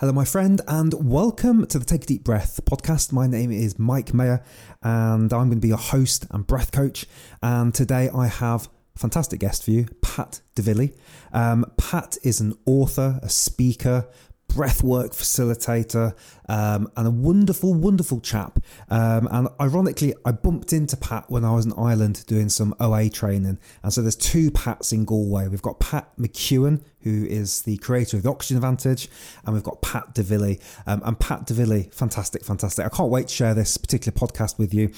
Hello, my friend, and welcome to the Take a Deep Breath podcast. My name is Mike Mayer, and I'm going to be your host and breath coach. And today I have a fantastic guest for you, Pat D'Avili. Pat is an author, a speaker, breathwork facilitator, and a wonderful, wonderful chap. And ironically, I bumped into Pat when I was in Ireland doing some OA training. And so there's two Pats in Galway. We've got Pat McEwen, who is the creator of the Oxygen Advantage, and we've got Pat D'Avili. And Pat D'Avili, fantastic. I can't wait to share this particular podcast with you.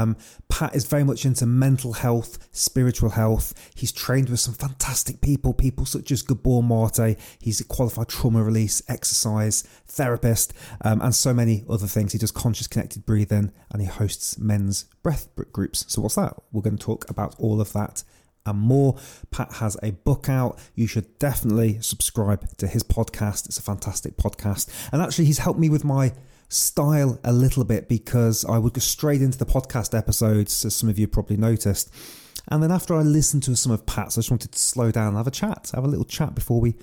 Pat is very much into mental health, spiritual health. He's trained with some fantastic people such as Gabor Mate. He's a qualified trauma release exercise therapist, and so many other things. He does conscious connected breathing, and he hosts men's breath groups. So what's that? We're going to talk about all of that and more. Pat has a book out. You should definitely subscribe to his podcast. It's a fantastic podcast. And actually, he's helped me with my style a little bit, because I would go straight into the podcast episodes, as some of you probably noticed. And then after I listened to some of Pat's, I just wanted to slow down and have a little chat before we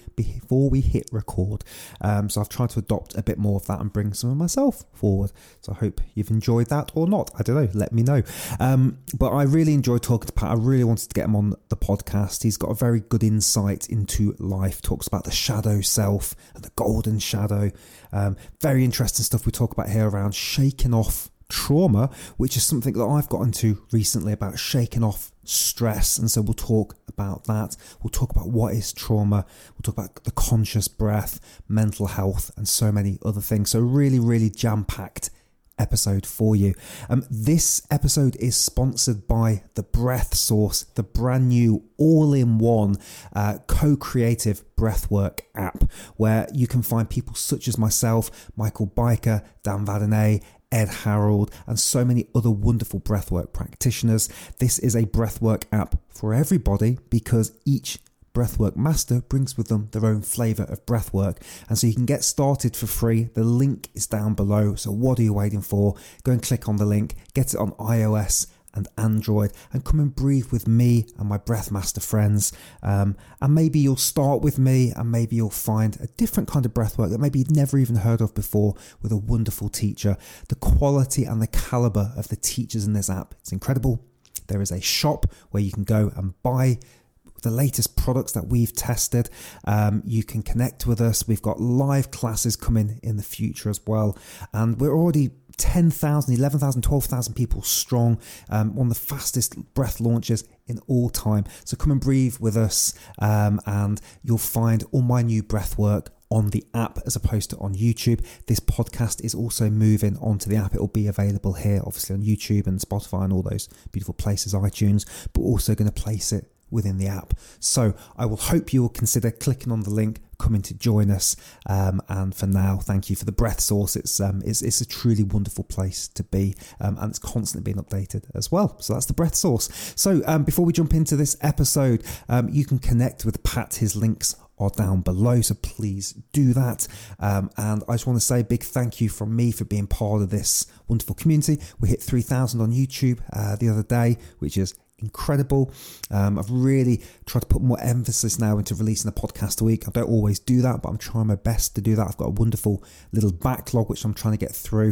hit record. So I've tried to adopt a bit more of that and bring some of myself forward. So I hope you've enjoyed that or not. I don't know. Let me know. But I really enjoyed talking to Pat. I really wanted to get him on the podcast. He's got a very good insight into life. Talks about the shadow self and the golden shadow. Very interesting stuff we talk about here around shaking off trauma, which is something that I've got into recently, about shaking off stress. And so we'll talk about that. We'll talk about what is trauma. We'll talk about the conscious breath, mental health, and so many other things. So really, really jam-packed episode for you. This episode is sponsored by The Breath Source, the brand new all-in-one co-creative breathwork app, where you can find people such as myself, Michael Biker, Dan Vadernay, Ed Harold, and so many other wonderful breathwork practitioners. This is a breathwork app for everybody, because each breathwork master brings with them their own flavour of breathwork. And so you can get started for free. The link is down below. So what are you waiting for? Go and click on the link, get it on iOS and Android, and come and breathe with me and my Breathmaster friends. And maybe you'll start with me, and maybe you'll find a different kind of breathwork that maybe you'd never even heard of before, with a wonderful teacher. The quality and the caliber of the teachers in this app, it's incredible. There is a shop where you can go and buy the latest products that we've tested. You can connect with us. We've got live classes coming in the future as well. And we're already 10,000, 11,000, 12,000 people strong. One of the fastest breath launches in all time. So come and breathe with us, and you'll find all my new breath work on the app as opposed to on YouTube. This podcast is also moving onto the app. It will be available here, obviously on YouTube and Spotify and all those beautiful places, iTunes, but we're also going to place it within the app. So I will hope you will consider clicking on the link, coming to join us. And for now, thank you for the Breath Source. It's a truly wonderful place to be, and it's constantly being updated as well. So that's the Breath Source. So before we jump into this episode, you can connect with Pat. His links are down below, so please do that. And I just want to say a big thank you from me for being part of this wonderful community. We hit 3,000 on YouTube the other day, which is incredible. I've really tried to put more emphasis now into releasing a podcast a week. I don't always do that, but I'm trying my best to do that. I've got a wonderful little backlog which I'm trying to get through.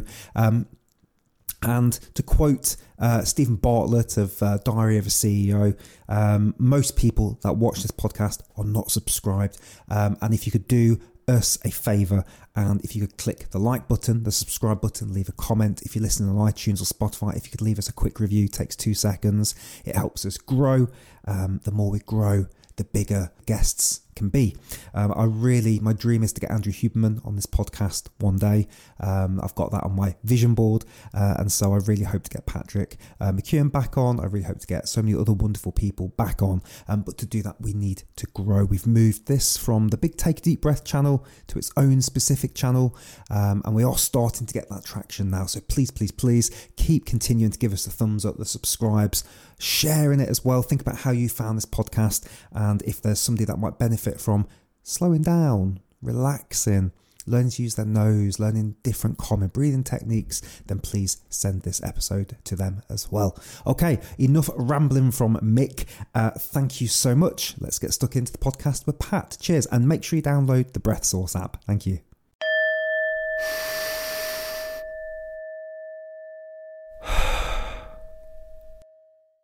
And to quote Stephen Bartlett of Diary of a CEO, most people that watch this podcast are not subscribed. And if you could do us a favour, and if you could click the like button, the subscribe button, leave a comment. If you're listening on iTunes or Spotify, if you could leave us a quick review, takes 2 seconds. It helps us grow. The more we grow, the bigger guests can be. My dream is to get Andrew Huberman on this podcast one day. I've got that on my vision board, and so I really hope to get Patrick McEwen back on. I really hope to get so many other wonderful people back on, but to do that we need to grow. We've moved this from the Big Take a Deep Breath channel to its own specific channel, and we are starting to get that traction now. So please keep continuing to give us the thumbs up, the subscribes, sharing it as well. Think about how you found this podcast, and if there's somebody that might benefit from slowing down, relaxing, learning to use their nose, learning different common breathing techniques, then please send this episode to them as well. Okay, enough rambling from Mick. Thank you so much. Let's get stuck into the podcast with Pat. Cheers, and make sure you download the Breath Source app. Thank you.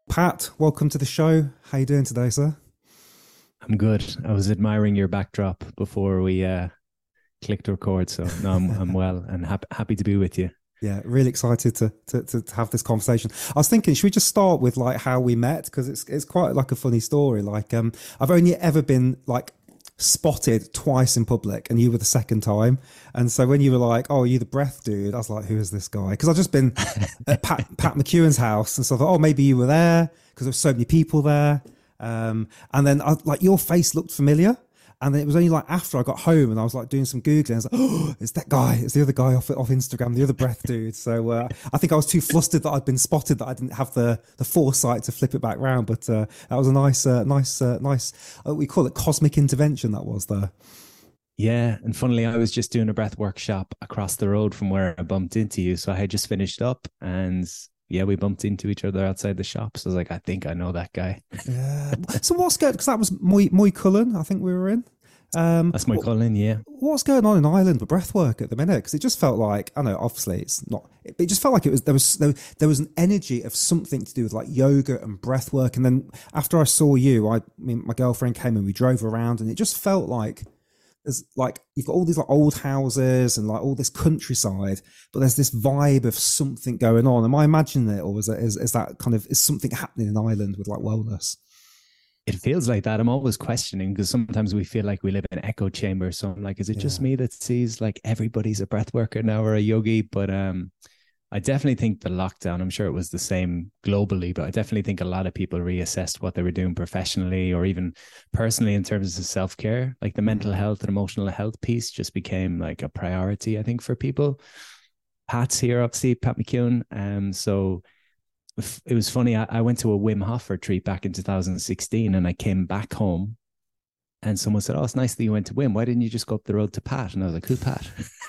Pat, welcome to the show. How you doing today, sir? I'm good. I was admiring your backdrop before we clicked record, so no, I'm well and happy to be with you. Yeah, really excited to have this conversation. I was thinking, should we just start with like how we met? Because it's quite like a funny story. Like, I've only ever been like spotted twice in public, and you were the second time. And so when you were like, "Oh, are you the breath dude?" I was like, "Who is this guy?" Because I've just been at Pat McEwen's house, and so I thought, "Oh, maybe you were there," because there were so many people there. And then like your face looked familiar. And then it was only like after I got home and I was like doing some Googling, I was like, "Oh, it's that guy. It's the other guy off Instagram, the other breath dude." So I think I was too flustered that I'd been spotted that I didn't have the foresight to flip it back round. But that was a nice, we call it cosmic intervention, that was there. Yeah, and funnily, I was just doing a breath workshop across the road from where I bumped into you. So I had just finished up, and yeah, we bumped into each other outside the shop. So I was like, I think I know that guy. Yeah. So what's good? Because that was Moy Cullen, I think we were in. That's Moy Cullen, yeah. What's going on in Ireland with breathwork at the minute? Because it just felt like, I know, obviously it's not, it just felt like there was an energy of something to do with like yoga and breathwork. And then after I saw you, my girlfriend came and we drove around, and it just felt like there's like you've got all these like old houses and like all this countryside, but there's this vibe of something going on. Am I imagining it, or is that kind of, is something happening in Ireland with like wellness? It feels like that. I'm always questioning, because sometimes we feel like we live in an echo chamber. So I'm like, is it just me that sees like everybody's a breath worker now or a yogi? But I definitely think the lockdown, I'm sure it was the same globally, but I definitely think a lot of people reassessed what they were doing professionally or even personally in terms of self-care. Like the mental health and emotional health piece just became like a priority, I think, for people. Pat's here, obviously, Pat McEwen. So it was funny. I went to a Wim Hof retreat back in 2016, and I came back home and someone said, "Oh, it's nice that you went to Wim. Why didn't you just go up the road to Pat?" And I was like, "Who's Pat?"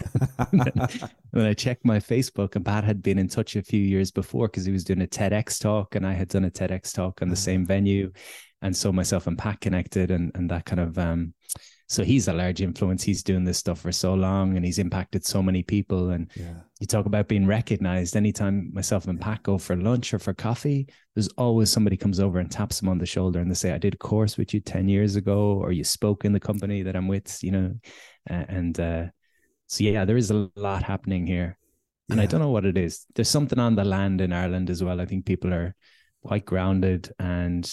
And I checked my Facebook, and Pat had been in touch a few years before because he was doing a TEDx talk, and I had done a TEDx talk on the same venue. And so myself and Pat connected, and that kind of, so he's a large influence. He's doing this stuff for so long, and he's impacted so many people. And you talk about being recognized. Anytime myself and Pat go for lunch or for coffee, there's always somebody comes over and taps him on the shoulder, and they say, "I did a course with you 10 years ago, or you spoke in the company that I'm with," you know? So yeah, there is a lot happening here. And I don't know what it is. There's something on the land in Ireland as well. I think people are quite grounded, and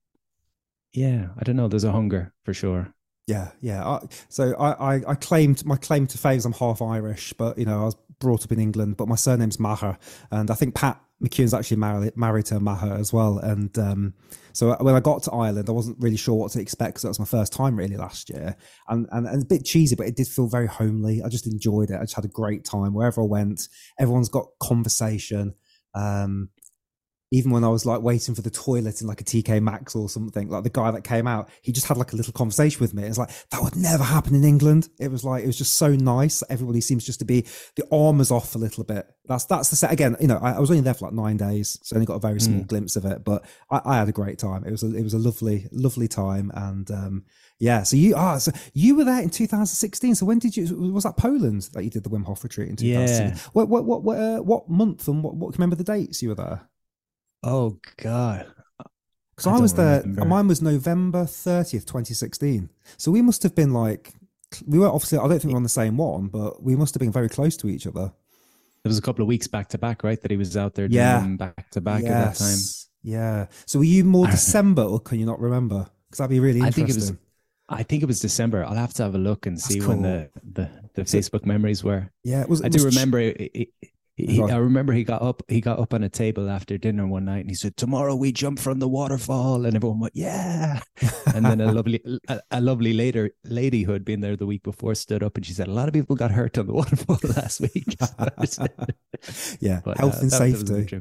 yeah, I don't know. There's a hunger for sure. Yeah. So I claimed, my claim to fame is I'm half Irish, but you know, I was brought up in England, but my surname's Maher, and I think Pat McEwen's actually married to Maher as well. And so when I got to Ireland, I wasn't really sure what to expect, because that was my first time really last year, and a bit cheesy, but it did feel very homely. I just enjoyed it. I just had a great time wherever I went. Everyone's got conversation. Even when I was like waiting for the toilet in like a TK Maxx or something, like the guy that came out, he just had like a little conversation with me. It's like, that would never happen in England. It was just so nice. Everybody seems just to be, the armor's off a little bit. That's the set. Again, you know, I was only there for like 9 days, so I only got a very small glimpse of it, but I had a great time. It was a lovely time. And yeah, so you were there in 2016. So when was that Poland that you did the Wim Hof retreat in 2016? Yeah. What month and what can you remember the dates you were there? Oh God. Because I was there, mine was November 30th, 2016. So we must have been like, we were obviously, I don't think we were on the same one, but we must have been very close to each other. There was a couple of weeks back to back, right? That he was out there doing them back to back at that time. Yeah. So were you more December, or can you not remember? Because that'd be really interesting. I think it was December. I'll have to have a look and see when the Facebook memories were. Yeah. I do remember I remember he got up on a table after dinner one night, and he said, "Tomorrow we jump from the waterfall," and everyone went, "Yeah." And then a lovely lady who had been there the week before stood up, and she said, "A lot of people got hurt on the waterfall last week." Yeah, but, health and safety.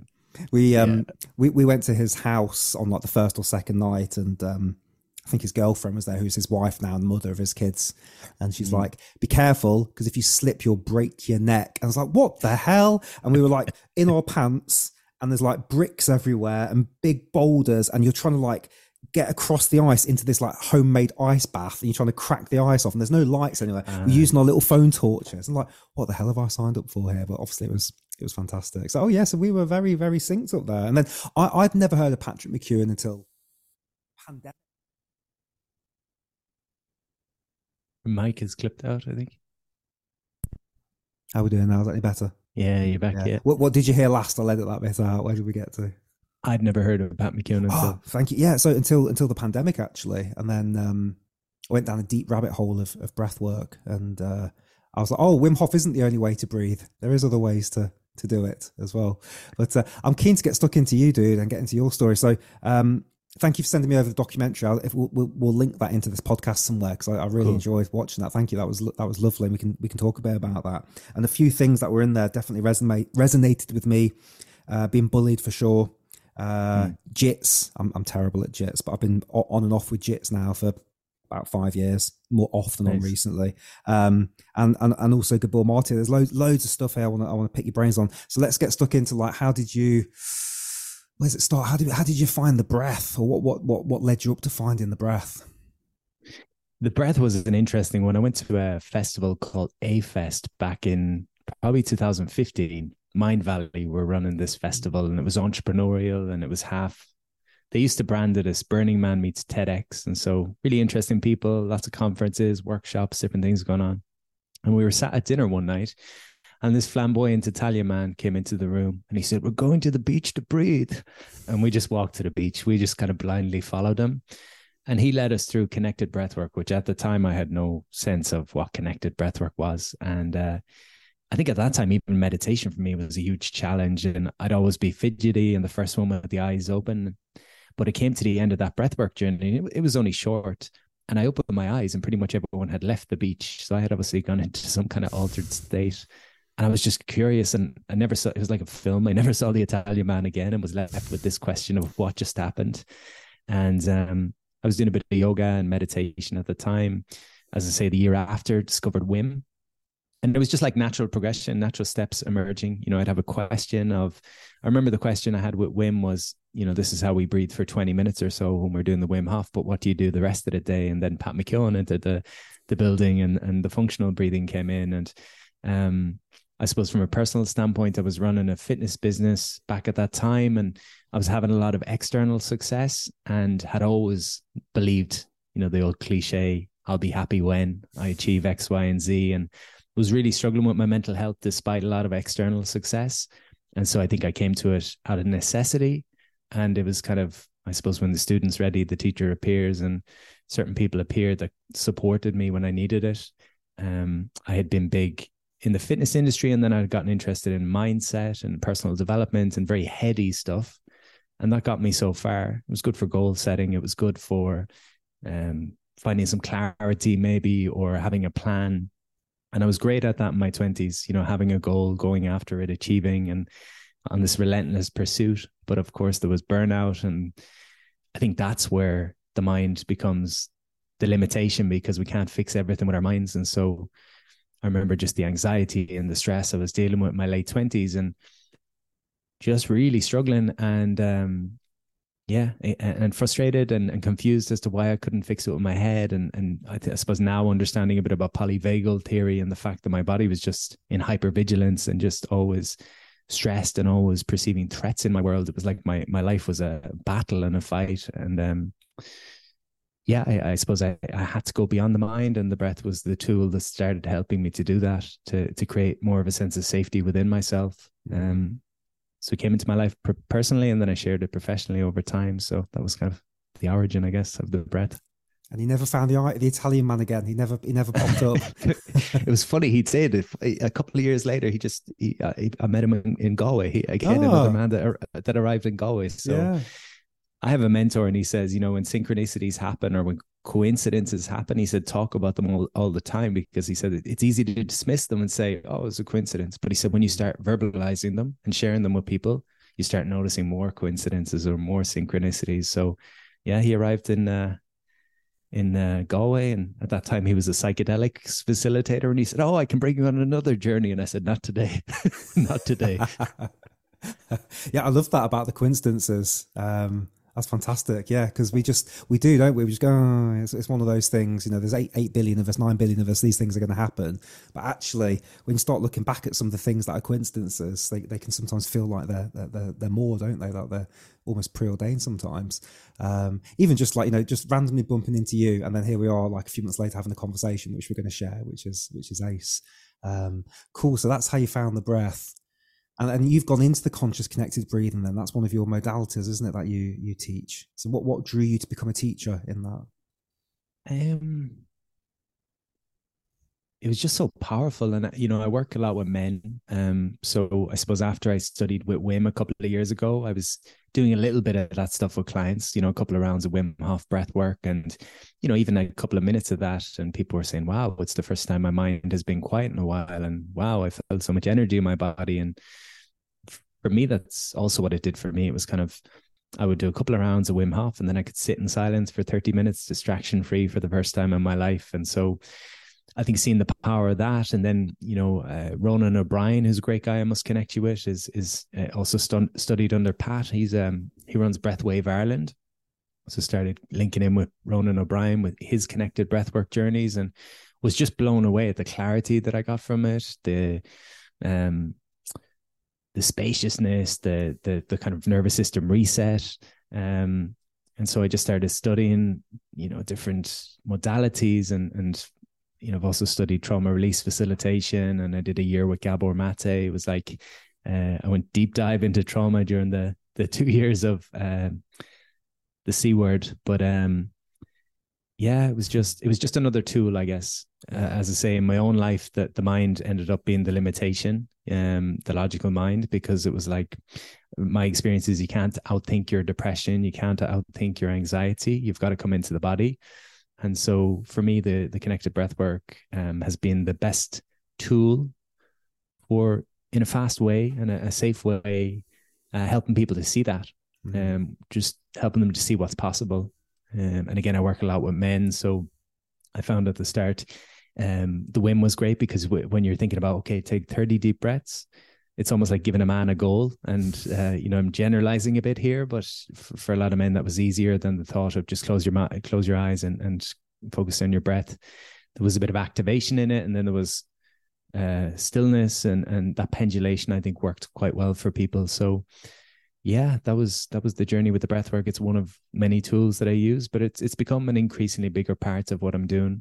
We went to his house on like the first or second night, and I think his girlfriend was there, who's his wife now and the mother of his kids. And she's like, "Be careful, because if you slip, you'll break your neck." And I was like, "What the hell?" And we were like in our pants, and there's like bricks everywhere and big boulders, and you're trying to like get across the ice into this like homemade ice bath, and you're trying to crack the ice off, and there's no lights anywhere. We're using our little phone torches. And like, what the hell have I signed up for here? But obviously it was It was fantastic. So, so we were very, very synced up there. And then I'd never heard of Patrick McKeown until pandemic. Mike is clipped out, I think. How are we doing now? Is that any better? Yeah, you're back. Yeah. What did you hear last? I'll edit that bit out. Where did we get to? I'd never heard of Pat McKeown until. Thank you. Yeah. So until the pandemic, actually. And then I went down a deep rabbit hole of breath work. And I was like, Wim Hof isn't the only way to breathe. There is other ways to do it as well. But I'm keen to get stuck into you, dude, and get into your story. So thank you for sending me over the documentary. We'll link that into this podcast somewhere, because I really enjoyed watching that. Thank you. That was lovely. We can talk a bit about that. And a few things that were in there definitely resonated with me. Being bullied for sure. Jits. I'm terrible at jits, but I've been on and off with jits now for about 5 years, more off than on recently. And also Gabor Mate. There's loads of stuff here I want to pick your brains on. So let's get stuck into like, where does it start? How did you find the breath, or what led you up to finding the breath? The breath was an interesting one. I went to a festival called A-Fest back in probably 2015. Mindvalley were running this festival, and it was entrepreneurial, and it was they used to brand it as Burning Man meets TEDx. And so really interesting people, lots of conferences, workshops, different things going on. And we were sat at dinner one night, and this flamboyant Italian man came into the room, and he said, "We're going to the beach to breathe." And we just walked to the beach. We just kind of blindly followed him. And he led us through connected breathwork, which at the time I had no sense of what connected breathwork was. And I think at that time, even meditation for me was a huge challenge, and I'd always be fidgety and the first one with the eyes open. But it came to the end of that breathwork journey. It was only short, and I opened my eyes, and pretty much everyone had left the beach. So I had obviously gone into some kind of altered state, and I was just curious. And I never saw, it was like a film. I never saw the Italian man again, and was left with this question of what just happened. And I was doing a bit of yoga and meditation at the time. As I say, the year after, discovered Wim. And it was just like natural progression, natural steps emerging. I'd have a question I remember the question I had with Wim was, this is how we breathe for 20 minutes or so when we're doing the Wim Hof, but what do you do the rest of the day? And then Pat McKeown entered the building, and the functional breathing came in. And I suppose from a personal standpoint, I was running a fitness business back at that time, and I was having a lot of external success, and had always believed, the old cliche, I'll be happy when I achieve X, Y, and Z, and was really struggling with my mental health despite a lot of external success. And so I think I came to it out of necessity. And it was kind of, I suppose, when the student's ready, the teacher appears, and certain people appeared that supported me when I needed it. I had been big in the fitness industry, and then I'd gotten interested in mindset and personal development and very heady stuff. And that got me so far. It was good for goal setting. It was good for finding some clarity maybe, or having a plan. And I was great at that in my 20s, having a goal, going after it, achieving, and on this relentless pursuit. But of course, there was burnout. And I think that's where the mind becomes the limitation, because we can't fix everything with our minds. And so I remember just the anxiety and the stress I was dealing with in my late 20s, and just really struggling, and and frustrated and confused as to why I couldn't fix it with my head. And I suppose now understanding a bit about polyvagal theory, and the fact that my body was just in hypervigilance and just always stressed and always perceiving threats in my world. It was like my life was a battle and a fight. And I suppose I had to go beyond the mind, and the breath was the tool that started helping me to do that, to create more of a sense of safety within myself. So it came into my life personally, and then I shared it professionally over time. So that was kind of the origin, I guess, of the breath. And he never found the Italian man again. He never popped up. It was funny. He'd say it a couple of years later. I met him in Galway. Another man that arrived in Galway. So yeah. I have a mentor, and he says, when synchronicities happen, or when coincidences happen, he said, talk about them all the time, because he said it's easy to dismiss them and say, oh, it's a coincidence. But he said, when you start verbalizing them and sharing them with people, you start noticing more coincidences or more synchronicities. So yeah, he arrived in Galway, and at that time he was a psychedelics facilitator, and he said, oh, I can bring you on another journey. And I said, not today. Not today. Yeah, I love that about the coincidences. That's fantastic. Yeah, because we do, don't we? We just go, oh, it's one of those things. You know, there's 8 billion of us, 9 billion of us. These things are going to happen. But actually, when you start looking back at some of the things that are coincidences, they can sometimes feel like they're more, don't they? Like they're almost preordained sometimes. Even just like, you know, just randomly bumping into you, and then here we are, like a few months later, having a conversation which we're going to share, which is ace. Cool. So that's how you found the breath. And you've gone into the conscious connected breathing then. That's one of your modalities, isn't it, that you teach? So what drew you to become a teacher in that? It was just so powerful. And, you know, I work a lot with men. So I suppose after I studied with Wim a couple of years ago, I was doing a little bit of that stuff with clients, you know, a couple of rounds of Wim Hof breath work and, you know, even a couple of minutes of that. And people were saying, wow, it's the first time my mind has been quiet in a while. And wow, I felt so much energy in my body. And for me, that's also what it did for me. It was kind of, I would do a couple of rounds of Wim Hof and then I could sit in silence for 30 minutes, distraction free for the first time in my life. And so I think seeing the power of that, and then, you know, Ronan O'Brien, who's a great guy I must connect you with, is also studied under Pat. He runs Breathwave Ireland. So started linking in with Ronan O'Brien with his connected breathwork journeys, and was just blown away at the clarity that I got from it, the spaciousness, the kind of nervous system reset. And so I just started studying, you know, different modalities and you know, I've also studied trauma release facilitation, and I did a year with Gabor Mate. It was like I went deep dive into trauma during the 2 years of the C word. But yeah, it was just another tool, I guess. As I say, in my own life, that the mind ended up being the limitation, the logical mind, because it was like my experience is you can't outthink your depression, you can't outthink your anxiety. You've got to come into the body. And so for me, the connected breathwork has been the best tool for, in a fast way and a safe way, helping people to see that, just helping them to see what's possible. And again, I work a lot with men. So I found at the start, the Wim was great because when you're thinking about, okay, take 30 deep breaths, it's almost like giving a man a goal. And, you know, I'm generalizing a bit here, but for a lot of men, that was easier than the thought of just close your eyes and focus on your breath. There was a bit of activation in it. And then there was stillness and that pendulation, I think, worked quite well for people. So yeah, that was the journey with the breath work. It's one of many tools that I use, but it's become an increasingly bigger part of what I'm doing.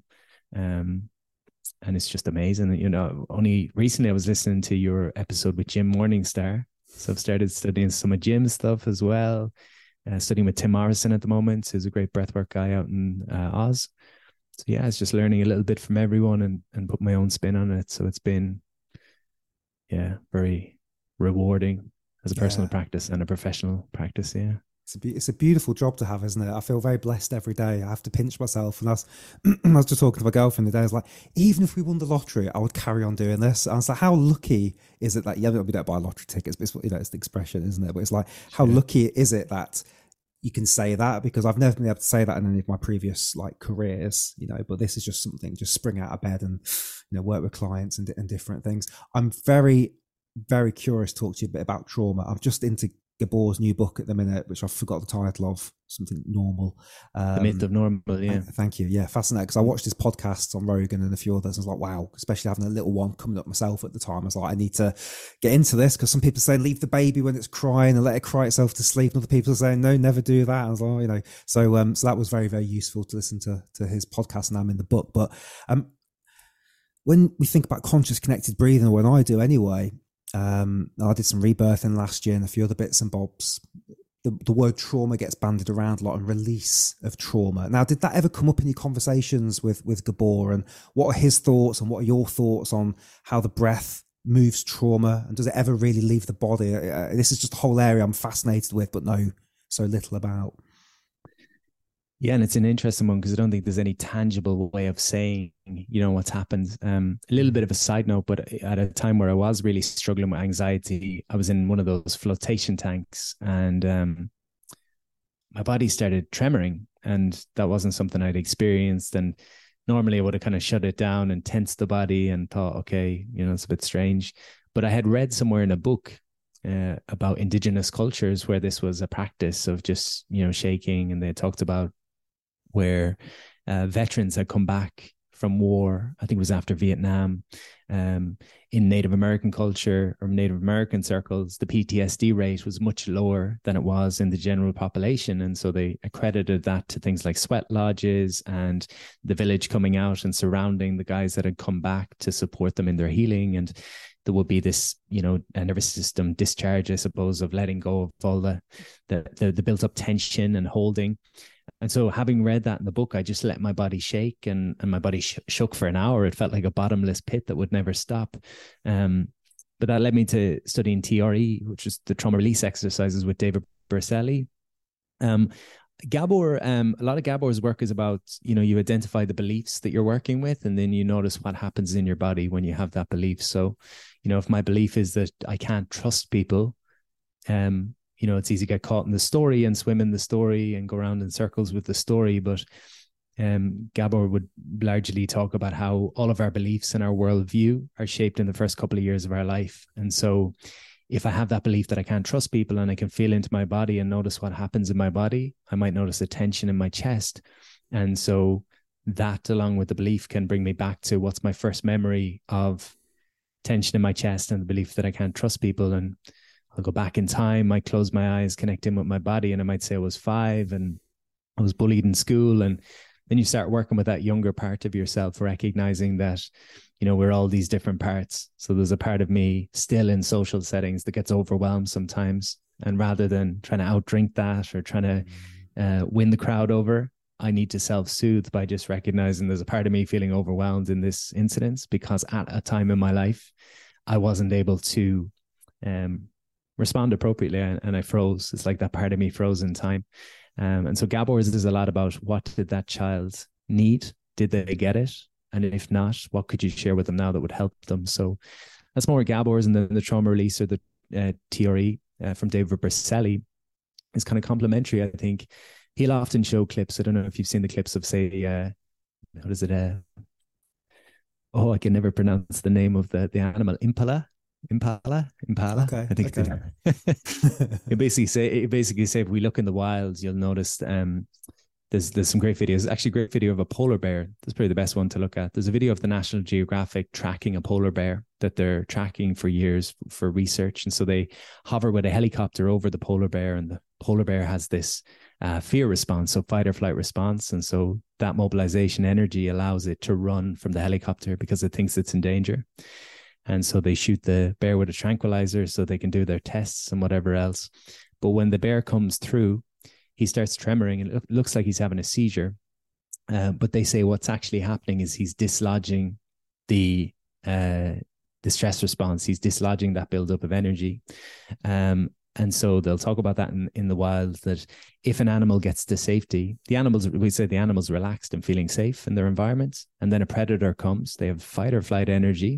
And it's just amazing. You know, only recently I was listening to your episode with Jim Morningstar. So I've started studying some of Jim's stuff as well. Studying with Tim Morrison at the moment, who's a great breathwork guy out in Oz. So yeah, it's just learning a little bit from everyone and put my own spin on it. So it's been, yeah, very rewarding as a personal practice and a professional practice. Yeah. It's a beautiful job to have, isn't it? I feel very blessed every day. I have to pinch myself. And I was just talking to my girlfriend today. I was like, even if we won the lottery, I would carry on doing this. And I was like, how lucky is it that, yeah, we don't buy lottery tickets, but it's, you know, it's the expression, isn't it? But it's like, how lucky is it that you can say that? Because I've never been able to say that in any of my previous like careers, you know, but this is just something, just spring out of bed and, you know, work with clients and different things. I'm very, very curious to talk to you a bit about trauma. I'm just into Gabor's new book at the minute, which I forgot the title of, something normal. The Myth of Normal, yeah. Thank you. Yeah, fascinating. Because I watched his podcasts on Rogan and a few others. And I was like, wow, especially having a little one coming up myself at the time. I was like, I need to get into this because some people say leave the baby when it's crying and let it cry itself to sleep. And other people are saying, no, never do that. I was like, oh, you know, so that was very, very useful to listen to his podcast, and I'm in the book. But when we think about conscious connected breathing, or when I do anyway, I did some rebirthing last year and a few other bits and bobs. The word trauma gets bandied around a lot, and release of trauma. Now, did that ever come up in your conversations with Gabor, and what are his thoughts and what are your thoughts on how the breath moves trauma, and does it ever really leave the body? This is just a whole area I'm fascinated with, but know so little about. Yeah, and it's an interesting one because I don't think there's any tangible way of saying, you know, what's happened. A little bit of a side note, but at a time where I was really struggling with anxiety, I was in one of those flotation tanks, and my body started tremoring, and that wasn't something I'd experienced. And normally I would have kind of shut it down and tensed the body and thought, okay, you know, it's a bit strange. But I had read somewhere in a book about indigenous cultures where this was a practice of just, shaking. And they talked about where veterans had come back from war. I think it was after Vietnam. In Native American culture or Native American circles, the PTSD rate was much lower than it was in the general population. And so they accredited that to things like sweat lodges and the village coming out and surrounding the guys that had come back to support them in their healing. And there would be this, a nervous system discharge, I suppose, of letting go of all the built up tension and holding. And so having read that in the book, I just let my body shake, and my body shook for an hour. It felt like a bottomless pit that would never stop. But that led me to studying TRE, which is the trauma release exercises with David Berceli. Gabor, a lot of Gabor's work is about, you identify the beliefs that you're working with, and then you notice what happens in your body when you have that belief. So, if my belief is that I can't trust people, it's easy to get caught in the story and swim in the story and go around in circles with the story. But Gabor would largely talk about how all of our beliefs and our worldview are shaped in the first couple of years of our life. And so if I have that belief that I can't trust people and I can feel into my body and notice what happens in my body, I might notice a tension in my chest. And so that, along with the belief, can bring me back to what's my first memory of tension in my chest and the belief that I can't trust people. And I'll go back in time, I close my eyes, connect in with my body, and I might say I was 5 and I was bullied in school. And then you start working with that younger part of yourself, recognizing that, we're all these different parts. So there's a part of me still in social settings that gets overwhelmed sometimes. And rather than trying to outdrink that or trying to win the crowd over, I need to self-soothe by just recognizing there's a part of me feeling overwhelmed in this incident because at a time in my life, I wasn't able to respond appropriately, and I froze. It's like that part of me froze in time. And so Gabor's is a lot about, what did that child need? Did they get it? And if not, what could you share with them now that would help them? So that's more Gabor's. And then the trauma release, or the TRE from David Berceli, is kind of complementary. I think he'll often show clips. I don't know if you've seen the clips of, say, what is it? I can never pronounce the name of the animal. Impala. Okay, I think okay. It basically say if we look in the wild, you'll notice there's some great videos. Actually, a great video of a polar bear. That's probably the best one to look at. There's a video of the National Geographic tracking a polar bear that they're tracking for years for research. And so they hover with a helicopter over the polar bear, and the polar bear has this fear response, so fight or flight response. And so that mobilization energy allows it to run from the helicopter because it thinks it's in danger. And so they shoot the bear with a tranquilizer so they can do their tests and whatever else. But when the bear comes through, he starts tremoring and it looks like he's having a seizure. But they say what's actually happening is he's dislodging the stress response. He's dislodging that buildup of energy. And so they'll talk about that in the wild, that if an animal gets to safety, we say the animal's relaxed and feeling safe in their environment. And then a predator comes, they have fight or flight energy.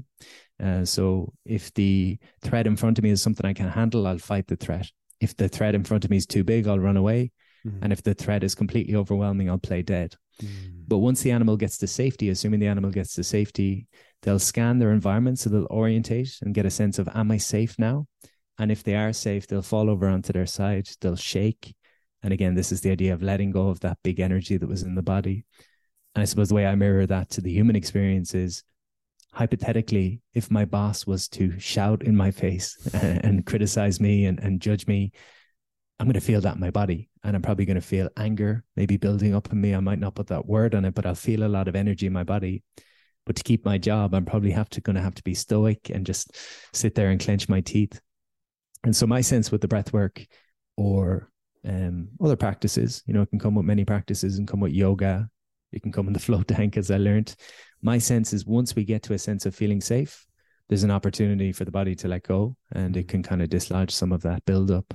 So if the threat in front of me is something I can handle, I'll fight the threat. If the threat in front of me is too big, I'll run away. Mm-hmm. And if the threat is completely overwhelming, I'll play dead. Mm-hmm. But once the animal gets to safety, assuming the animal gets to safety, they'll scan their environment. So they'll orientate and get a sense of, am I safe now? And if they are safe, they'll fall over onto their side. They'll shake. And again, this is the idea of letting go of that big energy that was in the body. And I suppose the way I mirror that to the human experience is, hypothetically, if my boss was to shout in my face and criticize me and judge me, I'm going to feel that in my body. And I'm probably going to feel anger, maybe building up in me. I might not put that word on it, but I'll feel a lot of energy in my body. But to keep my job, I'm probably going to have to be stoic and just sit there and clench my teeth. And so my sense with the breath work or other practices, it can come with many practices and come with yoga. It can come in the float tank, as I learned. My sense is once we get to a sense of feeling safe, there's an opportunity for the body to let go, and it can kind of dislodge some of that buildup.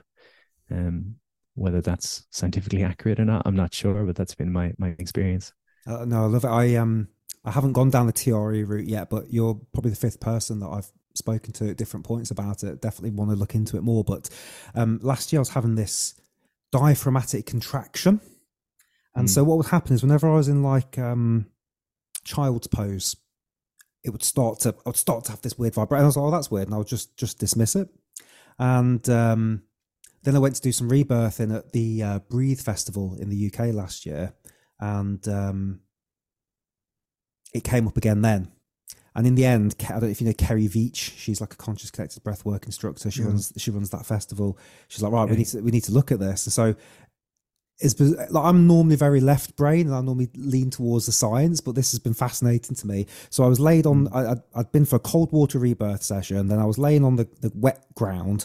Whether that's scientifically accurate or not, I'm not sure, but that's been my experience. No, I love it. I haven't gone down the TRE route yet, but you're probably the fifth person that I've spoken to at different points about it. Definitely want to look into it more. But last year I was having this diaphragmatic contraction. And so what would happen is whenever I was in like child's pose, I would start to have this weird vibration. I was like, oh, that's weird. And I would just dismiss it. And then I went to do some rebirthing at the Breathe Festival in the UK last year, and it came up again then. And in the end, I don't know if you know Kerry Veach. She's like a conscious connected breathwork instructor. She runs that festival. She's like, right, we need to look at this. And so like, I'm normally very left brain, and I normally lean towards the science, but this has been fascinating to me. So I was laid on. I'd been for a cold water rebirth session. Then I was laying on the wet ground,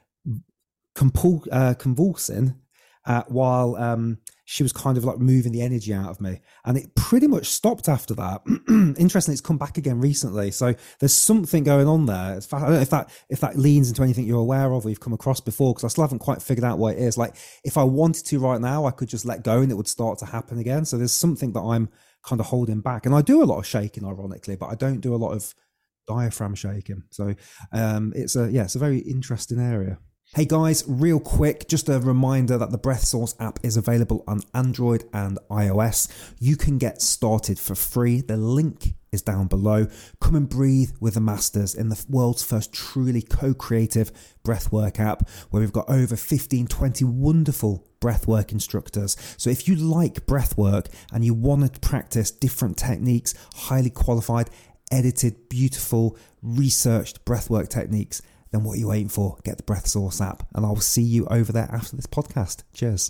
convulsing, while she was kind of like moving the energy out of me, and it pretty much stopped after that. Interesting, it's come back again recently. So there's something going on there. I don't know if that leans into anything you're aware of or you've come across before, because I still haven't quite figured out what it is. Like if I wanted to right now, I could just let go and it would start to happen again. So there's something that I'm kind of holding back, and I do a lot of shaking, ironically, but I don't do a lot of diaphragm shaking. So it's a very interesting area. Hey guys, real quick, just a reminder that the Breath Source app is available on Android and iOS. You can get started for free. The link is down below. Come and breathe with the masters in the world's first truly co-creative breathwork app, where we've got over 15-20 wonderful breathwork instructors. So if you like breathwork and you want to practice different techniques, highly qualified, edited, beautiful, researched breathwork techniques, then what are you waiting for? Get the Breath Source app, and I'll see you over there after this podcast. Cheers.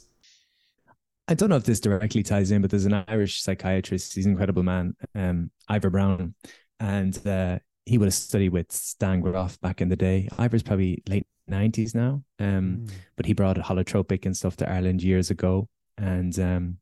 I don't know if this directly ties in, but there's an Irish psychiatrist. He's an incredible man, Ivor Brown, and he would have studied with Stan Grof back in the day. Ivor's probably late 90s now, but he brought holotropic and stuff to Ireland years ago, and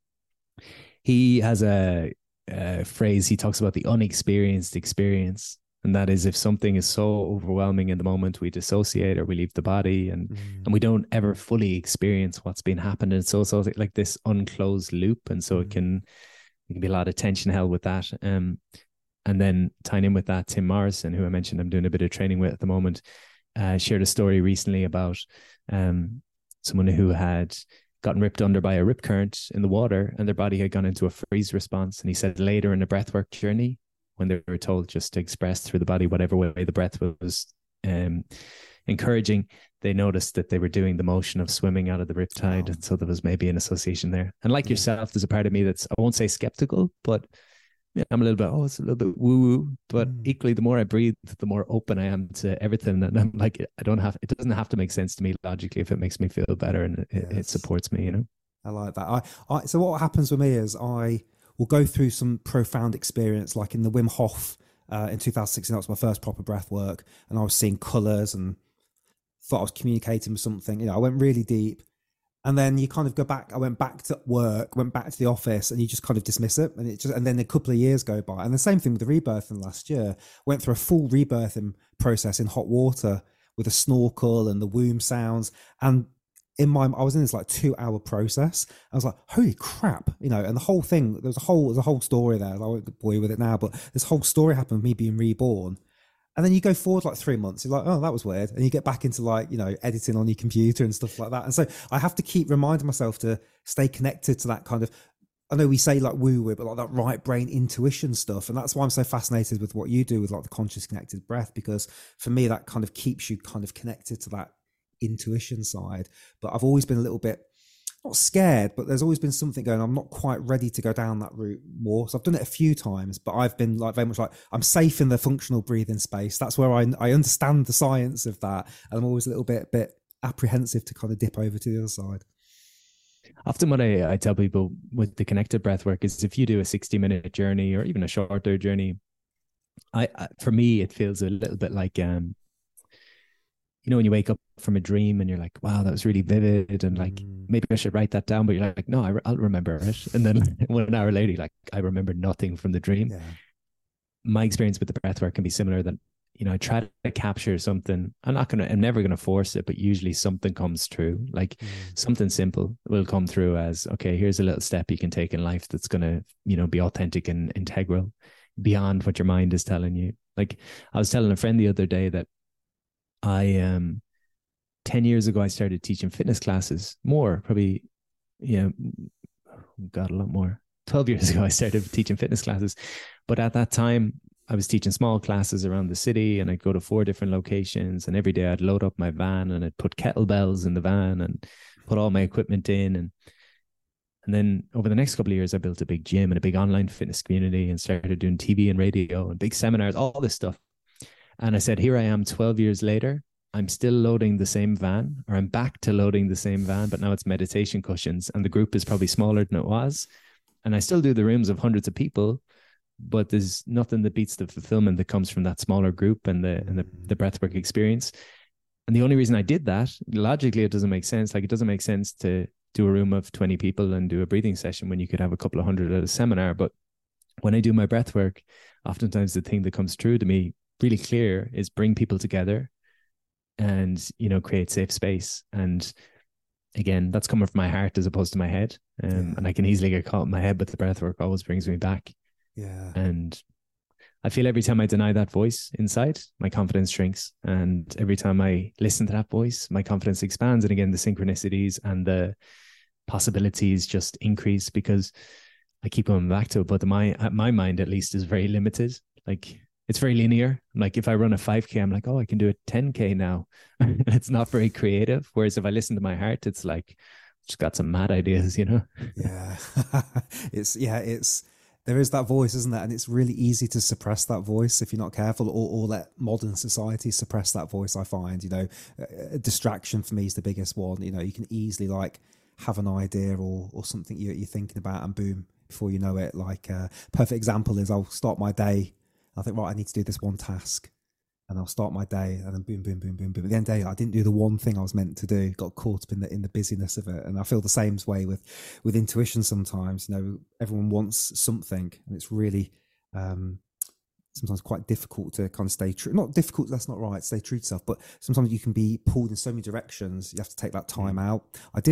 he has a phrase. He talks about the unexperienced experience. And that is, if something is so overwhelming in the moment, we dissociate or we leave the body, and we don't ever fully experience what's been happening. So it's like this unclosed loop. And so it can be a lot of tension held with that. And then tying in with that, Tim Morrison, who I mentioned I'm doing a bit of training with at the moment, shared a story recently about someone who had gotten ripped under by a rip current in the water, and their body had gone into a freeze response. And he said later in the breathwork journey, when they were told just to express through the body whatever way the breath was encouraging, they noticed that they were doing the motion of swimming out of the riptide. And so there was maybe an association there. And like yourself, there's a part of me that's, I won't say skeptical, but I'm a little bit, it's a little bit woo-woo. But equally, the more I breathe, the more open I am to everything. And I'm like, it doesn't have to make sense to me logically if it makes me feel better and it supports me, you know? I like that. So what happens with me is I will go through some profound experience, like in the Wim Hof in 2016. That was my first proper breath work, and I was seeing colours and thought I was communicating with something. You know, I went really deep, and then you kind of go back. I went back to work, went back to the office, and you just kind of dismiss it, and then a couple of years go by, and the same thing with the rebirthing last year. Went through a full rebirthing process in hot water with a snorkel and the womb sounds, and I was in this like 2-hour process. I was like, holy crap, you know, and the whole thing, there's a whole story there. I won't bore you with it now, but this whole story happened with me being reborn. And then you go forward like 3 months, you're like, oh, that was weird. And you get back into like, you know, editing on your computer and stuff like that. And so I have to keep reminding myself to stay connected to that kind of, I know we say like woo-woo, but like that right brain intuition stuff. And that's why I'm so fascinated with what you do with like the conscious connected breath, because for me, that kind of keeps you kind of connected to that intuition side. But I've always been a little bit not scared, but there's always been something going, I'm not quite ready to go down that route more. So I've done it a few times, but I've been like very much like, I'm safe in the functional breathing space. That's where I understand the science of that, and I'm always a little bit apprehensive to kind of dip over to the other side. Often what I tell people with the connected breath work is, if you do a 60-minute journey or even a shorter journey, I for me it feels a little bit like you know, when you wake up from a dream and you're like, wow, that was really vivid, and like maybe I should write that down, but you're like, no, I'll remember it. And then 1 hour later, like, I remember nothing from the dream. Yeah. My experience with the breath work can be similar, that, you know, I try to capture something. I'm never gonna force it, but usually something comes through. Like something simple will come through as, okay, here's a little step you can take in life that's gonna, you know, be authentic and integral beyond what your mind is telling you. Like I was telling a friend the other day that 10 years ago, I started teaching fitness classes more, probably, yeah, got a lot more. 12 years ago, I started teaching fitness classes. But at that time, I was teaching small classes around the city, and I'd go to 4 different locations, and every day I'd load up my van and I'd put kettlebells in the van and put all my equipment in. And then over the next couple of years, I built a big gym and a big online fitness community and started doing TV and radio and big seminars, all this stuff. And I said, here I am 12 years later, I'm still loading the same van, or I'm back to loading the same van, but now it's meditation cushions, and the group is probably smaller than it was. And I still do the rooms of hundreds of people, but there's nothing that beats the fulfillment that comes from that smaller group and the breathwork experience. And the only reason I did that, logically, it doesn't make sense. Like, it doesn't make sense to do a room of 20 people and do a breathing session when you could have a couple of hundred at a seminar. But when I do my breath work, oftentimes the thing that comes through to me really clear is bring people together and, you know, create safe space. And again, that's coming from my heart as opposed to my head. And I can easily get caught in my head, but the breath work always brings me back. Yeah. And I feel every time I deny that voice inside, my confidence shrinks. And every time I listen to that voice, my confidence expands. And again, the synchronicities and the possibilities just increase because I keep going back to it. But my mind, at least, is very limited. Like, it's very linear. Like, if I run a 5K, I'm like, oh, I can do a 10K now. It's not very creative. Whereas if I listen to my heart, it's like, just got some mad ideas, you know? Yeah. It's there is that voice, isn't there? And it's really easy to suppress that voice if you're not careful, or let modern society suppress that voice. I find, you know, a distraction for me is the biggest one. You know, you can easily like have an idea or something you're thinking about, and boom, before you know it, like perfect example is I'll start my day. I think, right, I need to do this one task, and I'll start my day, and then boom, boom, boom, boom, boom. At the end of the day, I didn't do the one thing I was meant to do. Got caught up in the busyness of it, and I feel the same way with intuition. Sometimes, you know, everyone wants something, and it's really sometimes quite difficult to kind of stay true. Not difficult, that's not right. Stay true to self, but sometimes you can be pulled in so many directions. You have to take that time out.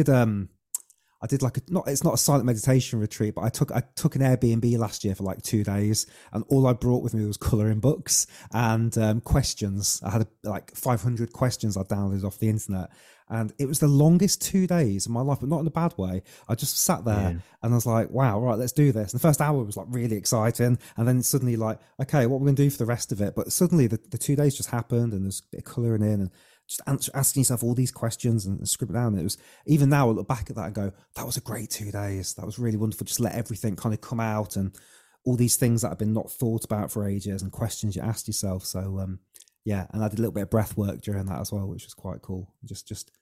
I did like it's not a silent meditation retreat, but I took an Airbnb last year for like 2 days, and all I brought with me was colouring books and questions. I had like 500 questions I downloaded off the internet, and it was the longest 2 days of my life, but not in a bad way. I just sat there and I was like, wow, right, let's do this. And the first hour was like really exciting, and then suddenly like, okay, what we're going to do for the rest of it? But suddenly the 2 days just happened, and there's a bit of colouring in and just asking yourself all these questions and scribble down. It was, even now I look back at that and go, that was a great 2 days. That was really wonderful. Just let everything kind of come out, and all these things that have been not thought about for ages and questions you asked yourself. So yeah, and I did a little bit of breath work during that as well, which was quite cool. Just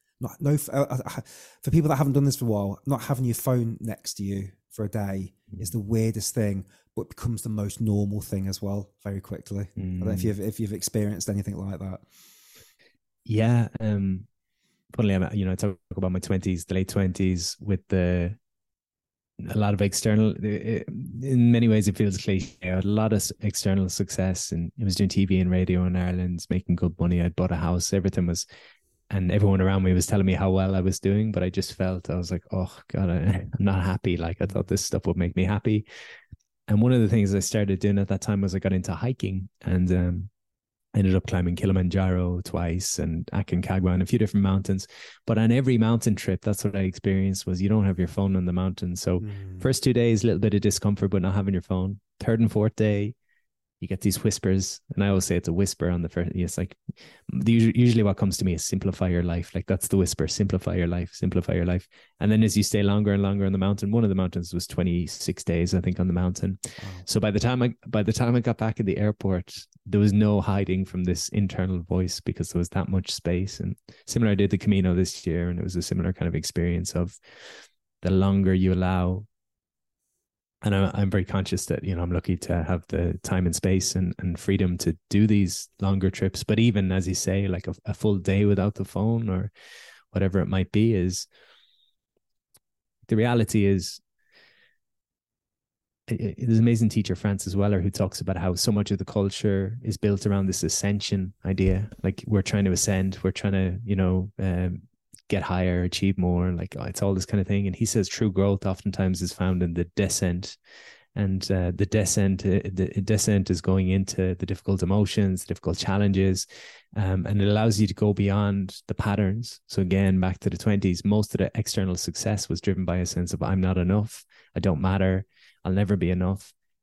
for people that haven't done this for a while, not having your phone next to you for a day is the weirdest thing, but it becomes the most normal thing as well very quickly. I don't know if you've experienced anything like that. Yeah. Funnily, I talk about my 20s, the late 20s, with a lot of external, in many ways it feels cliche. I had a lot of external success, and I was doing TV and radio in Ireland, making good money. I'd bought a house, everything was, and everyone around me was telling me how well I was doing, but I just felt, I was like, oh God, I'm not happy. Like, I thought this stuff would make me happy. And one of the things I started doing at that time was I got into hiking, and I ended up climbing Kilimanjaro twice and Aconcagua and a few different mountains. But on every mountain trip, that's what I experienced, was you don't have your phone on the mountain. So first 2 days, a little bit of discomfort, but not having your phone. Third and fourth day, you get these whispers. And I always say it's a whisper on the first. It's like, usually what comes to me is simplify your life. Like, that's the whisper, simplify your life, simplify your life. And then as you stay longer and longer on the mountain, one of the mountains was 26 days, I think, on the mountain. Wow. So by the time I got back at the airport, there was no hiding from this internal voice, because there was that much space. And similar, I did the Camino this year, and it was a similar kind of experience of the longer you allow. And I'm very conscious that, I'm lucky to have the time and space and freedom to do these longer trips. But even, as you say, like a full day without the phone or whatever it might be, is the reality is, there's an amazing teacher, Francis Weller, who talks about how so much of the culture is built around this ascension idea. Like, we're trying to ascend, we're trying to, get higher, achieve more, like, it's all this kind of thing. And he says true growth oftentimes is found in the descent. And the descent is going into the difficult emotions, the difficult challenges, and it allows you to go beyond the patterns. So again, back to the 20s, most of the external success was driven by a sense of, I'm not enough, I don't matter, I'll never be enough.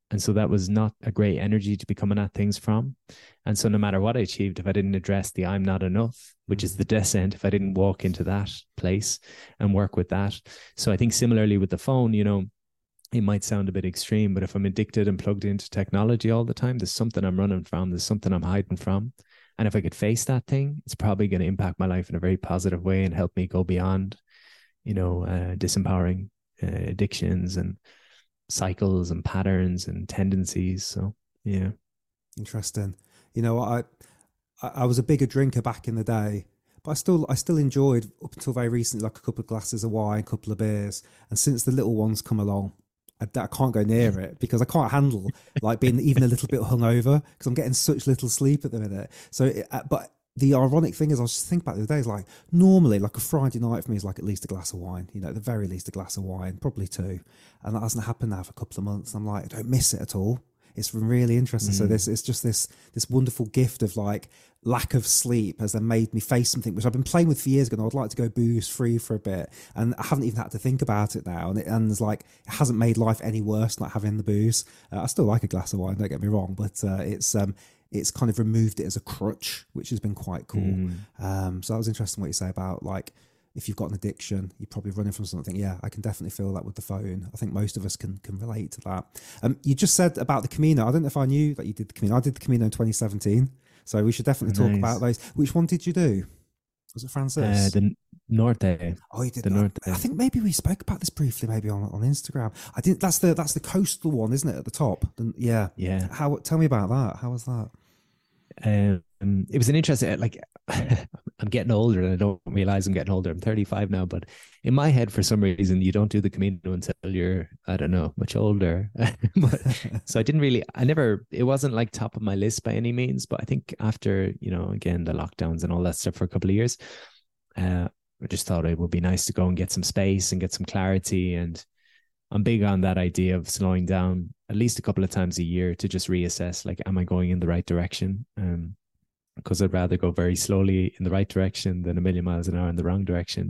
And so that was not a great energy to be coming at things from. And so no matter what I achieved, if I didn't address the I'm not enough, which is the descent, if I didn't walk into that place and work with that. So I think similarly with the phone, you know, it might sound a bit extreme, but if I'm addicted and plugged into technology all the time, there's something I'm running from, there's something I'm hiding from. And if I could face that thing, it's probably going to impact my life in a very positive way and help me go beyond, you know, disempowering addictions and cycles and patterns and tendencies. So, yeah. Interesting. You know, I was a bigger drinker back in the day, but I still enjoyed up until very recently, like a couple of glasses of wine, a couple of beers. And since the little ones come along, I can't go near it because I can't handle like being even a little bit hungover because I'm getting such little sleep at the minute. So, but the ironic thing is, I was just thinking about the other day, is like normally like a Friday night for me is like at least a glass of wine, you know, at the very least a glass of wine, probably two. And that hasn't happened now for a couple of months. I'm like, I don't miss it at all. It's really interesting. So it's just this wonderful gift of like lack of sleep has then made me face something which I've been playing with for years ago. And I'd like to go booze free for a bit, and I haven't even had to think about it now. And it's like it hasn't made life any worse not having the booze. I still like a glass of wine, don't get me wrong, but it's kind of removed it as a crutch, which has been quite cool. So that was interesting what you say about like, if you've got an addiction, you're probably running from something. Yeah, I can definitely feel that with the phone. I think most of us can relate to that. You just said about the Camino. I don't know if I knew that you did the Camino. I did the Camino in 2017. So we should definitely talk about those. Which one did you do? Was it Francis? The Norte. Oh, you did the Norte. I think maybe we spoke about this briefly, maybe on Instagram. I didn't. That's the coastal one, isn't it, at the top? Yeah. Yeah. Tell me about that. How was that? It was an interesting, like, I'm getting older and I don't realize I'm getting older. I'm 35 now, but in my head, for some reason, you don't do the Camino until you're, I don't know, much older. So it wasn't like top of my list by any means, but I think after, you know, again, the lockdowns and all that stuff for a couple of years, I just thought it would be nice to go and get some space and get some clarity. And I'm big on that idea of slowing down at least a couple of times a year to just reassess, like, am I going in the right direction? Because I'd rather go very slowly in the right direction than a million miles an hour in the wrong direction.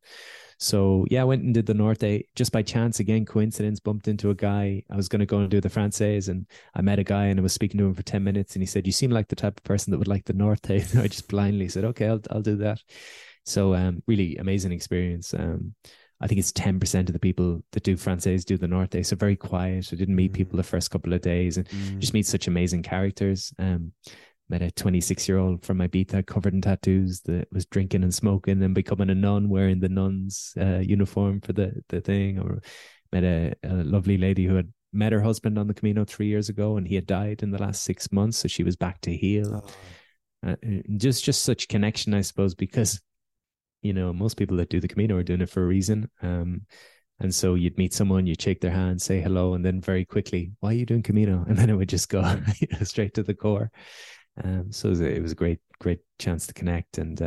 So yeah, I went and did the Norte just by chance, again, coincidence, bumped into a guy. I was going to go and do the Frances, and I met a guy and I was speaking to him for 10 minutes and he said, you seem like the type of person that would like the Norte. I just blindly said, okay, I'll do that. So really amazing experience. I think it's 10% of the people that do Frances do the Norte. So very quiet. I didn't meet people the first couple of days and just meet such amazing characters. Met a 26-year-old from Ibiza covered in tattoos that was drinking and smoking and becoming a nun wearing the nun's uniform for the thing. Or met a lovely lady who had met her husband on the Camino 3 years ago and he had died in the last 6 months. So she was back to heal. Just such connection, I suppose, because, you know, most people that do the Camino are doing it for a reason. And so you'd meet someone, you'd shake their hand, say hello, and then very quickly, why are you doing Camino? And then it would just go straight to the core. So it was a great chance to connect. And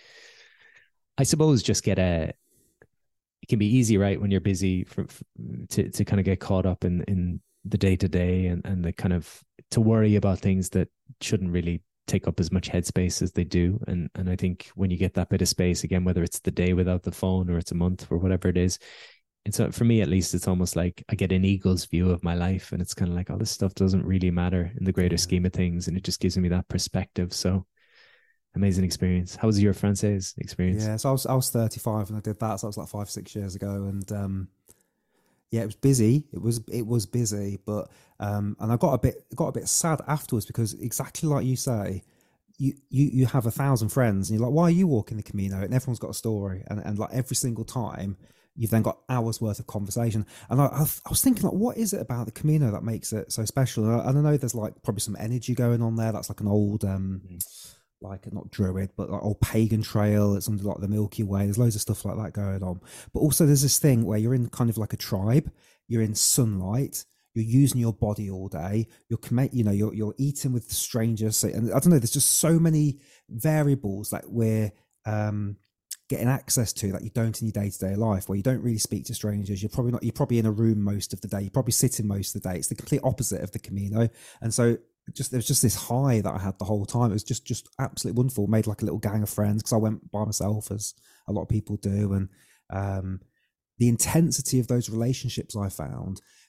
I suppose just it can be easy, right, when you're busy to kind of get caught up in the day to day and the kind of to worry about things that shouldn't really take up as much headspace as they do. And I think when you get that bit of space, again, whether it's the day without the phone or it's a month or whatever it is, it's for me, at least, it's almost like I get an eagle's view of my life, and it's kind of like, all this stuff doesn't really matter in the greater scheme of things, and it just gives me that perspective. So amazing experience. How was your Frances experience? Yeah, so I was 35 and I did that, so that was like 5-6 years ago, and yeah, it was busy. It was busy, but and I got a bit sad afterwards because exactly like you say, you have 1,000 friends and you're like, why are you walking the Camino? And everyone's got a story, and like every single time you've then got hours worth of conversation. And I was thinking, like, what is it about the Camino that makes it so special? And I know there's like probably some energy going on there. That's like an old, like not druid, but like old pagan trail. It's under like the Milky Way. There's loads of stuff like that going on. But also there's this thing where you're in kind of like a tribe. You're in sunlight. You're using your body all day. You're eating with strangers. So, and I don't know, there's just so many variables that we're getting access to that you don't in your day-to-day life, where you don't really speak to strangers. You're probably in a room most of the day. You're probably sitting most of the day. It's the complete opposite of the Camino. And so there was just this high that I had the whole time. It was just absolutely wonderful. Made like a little gang of friends because I went by myself, as a lot of people do. And the intensity of those relationships I found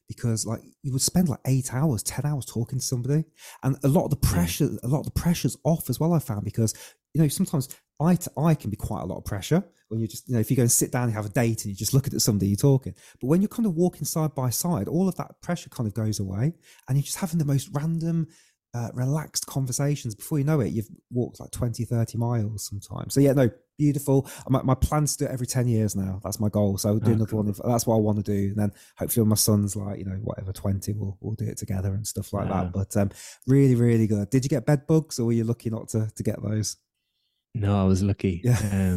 because like you would spend like 8 hours, 10 hours talking to somebody, and a lot of the pressure's off as well. I found, because sometimes eye to eye can be quite a lot of pressure when you just, if you go and sit down and have a date and you just look at somebody you're talking. But when you're kind of walking side by side, all of that pressure kind of goes away, and you're just having the most random, relaxed conversations. Before you know it, you've walked like 20, 30 miles sometimes. So yeah, no, beautiful. My plan's to do it every 10 years now. That's my goal. So I'll do another one. That's what I want to do. And then hopefully when my son's like, whatever, 20, we'll do it together and stuff like that. But really, really good. Did you get bed bugs, or were you lucky not to get those? No, I was lucky. Yeah.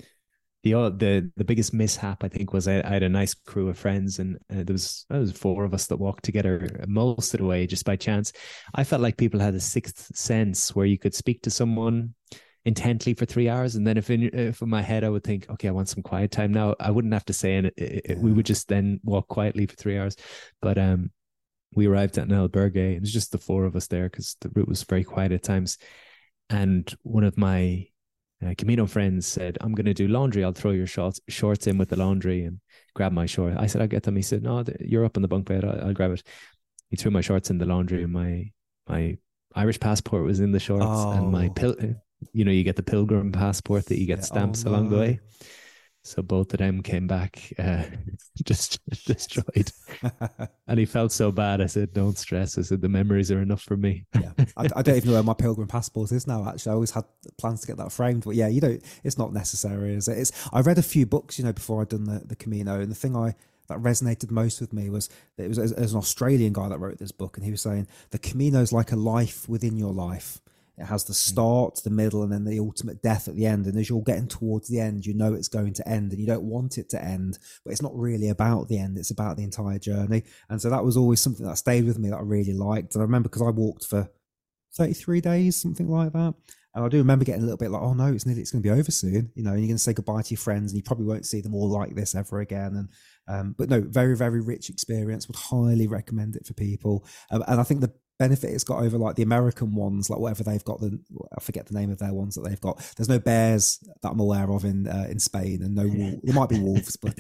The biggest mishap, I think, was I had a nice crew of friends, and there was 4 of us that walked together most of the way just by chance. I felt like people had a sixth sense where you could speak to someone intently for 3 hours, and then if in my head I would think, okay, I want some quiet time now, I wouldn't have to say it. We would just then walk quietly for 3 hours. But we arrived at an albergue. It was just the 4 of us there because the route was very quiet at times. And one of my Camino friends said, I'm going to do laundry. I'll throw your shorts in with the laundry and grab my short. I said, I'll get them. He said, no, you're up on the bunk bed. I'll grab it. He threw my shorts in the laundry, and my Irish passport was in the shorts, and my you get the pilgrim passport that you get stamps along the way. So both of them came back just destroyed. And he felt so bad. I said, don't stress. I said, the memories are enough for me. Yeah, I don't even know where my pilgrim passport is now, actually. I always had plans to get that framed. But yeah, it's not necessary, is it? I read a few books, before I'd done the Camino. And the thing that resonated most with me was that it was an Australian guy that wrote this book. And he was saying, the Camino is like a life within your life. It has the start, the middle, and then the ultimate death at the end. And as you're getting towards the end, it's going to end, and you don't want it to end, but it's not really about the end. It's about the entire journey. And so that was always something that stayed with me that I really liked. And I remember, because I walked for 33 days, something like that. And I do remember getting a little bit like, oh no, it's going to be over soon. And you're going to say goodbye to your friends, and you probably won't see them all like this ever again. And but no, very, very rich experience. Would highly recommend it for people. And I think the benefit it's got over like the American ones, like whatever they've got, I forget the name of their ones that they've got. There's no bears that I'm aware of in Spain, and there might be wolves, but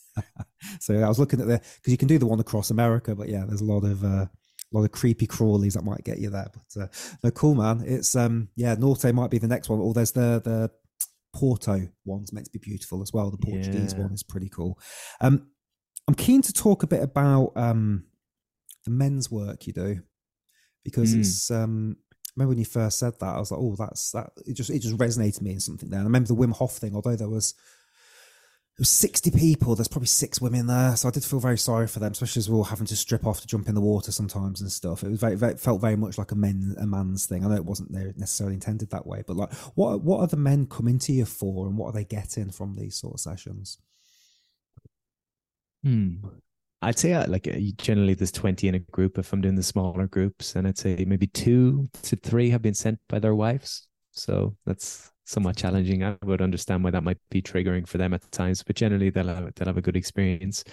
so I was looking at because you can do the one across America, but yeah, there's a lot of creepy crawlies that might get you there. But no, cool, man. It's Norte might be the next one, or there's the Porto one's meant to be beautiful as well. The Portuguese one is pretty cool. I'm keen to talk a bit about the men's work you do, because it's remember when you first said that, I was like, oh, that's that. It just resonated me in something there. And I remember the Wim Hof thing, although there was 60 people, there's probably 6 women there, so I did feel very sorry for them, especially as we were all having to strip off to jump in the water sometimes and stuff. It was felt very much like a man's thing. I know it wasn't necessarily intended that way, but like, what are the men coming to you for, and what are they getting from these sort of sessions? I'd say generally there's 20 in a group if I'm doing the smaller groups, and I'd say maybe 2 to 3 have been sent by their wives. So that's somewhat challenging. I would understand why that might be triggering for them at times, but generally they'll have a good experience.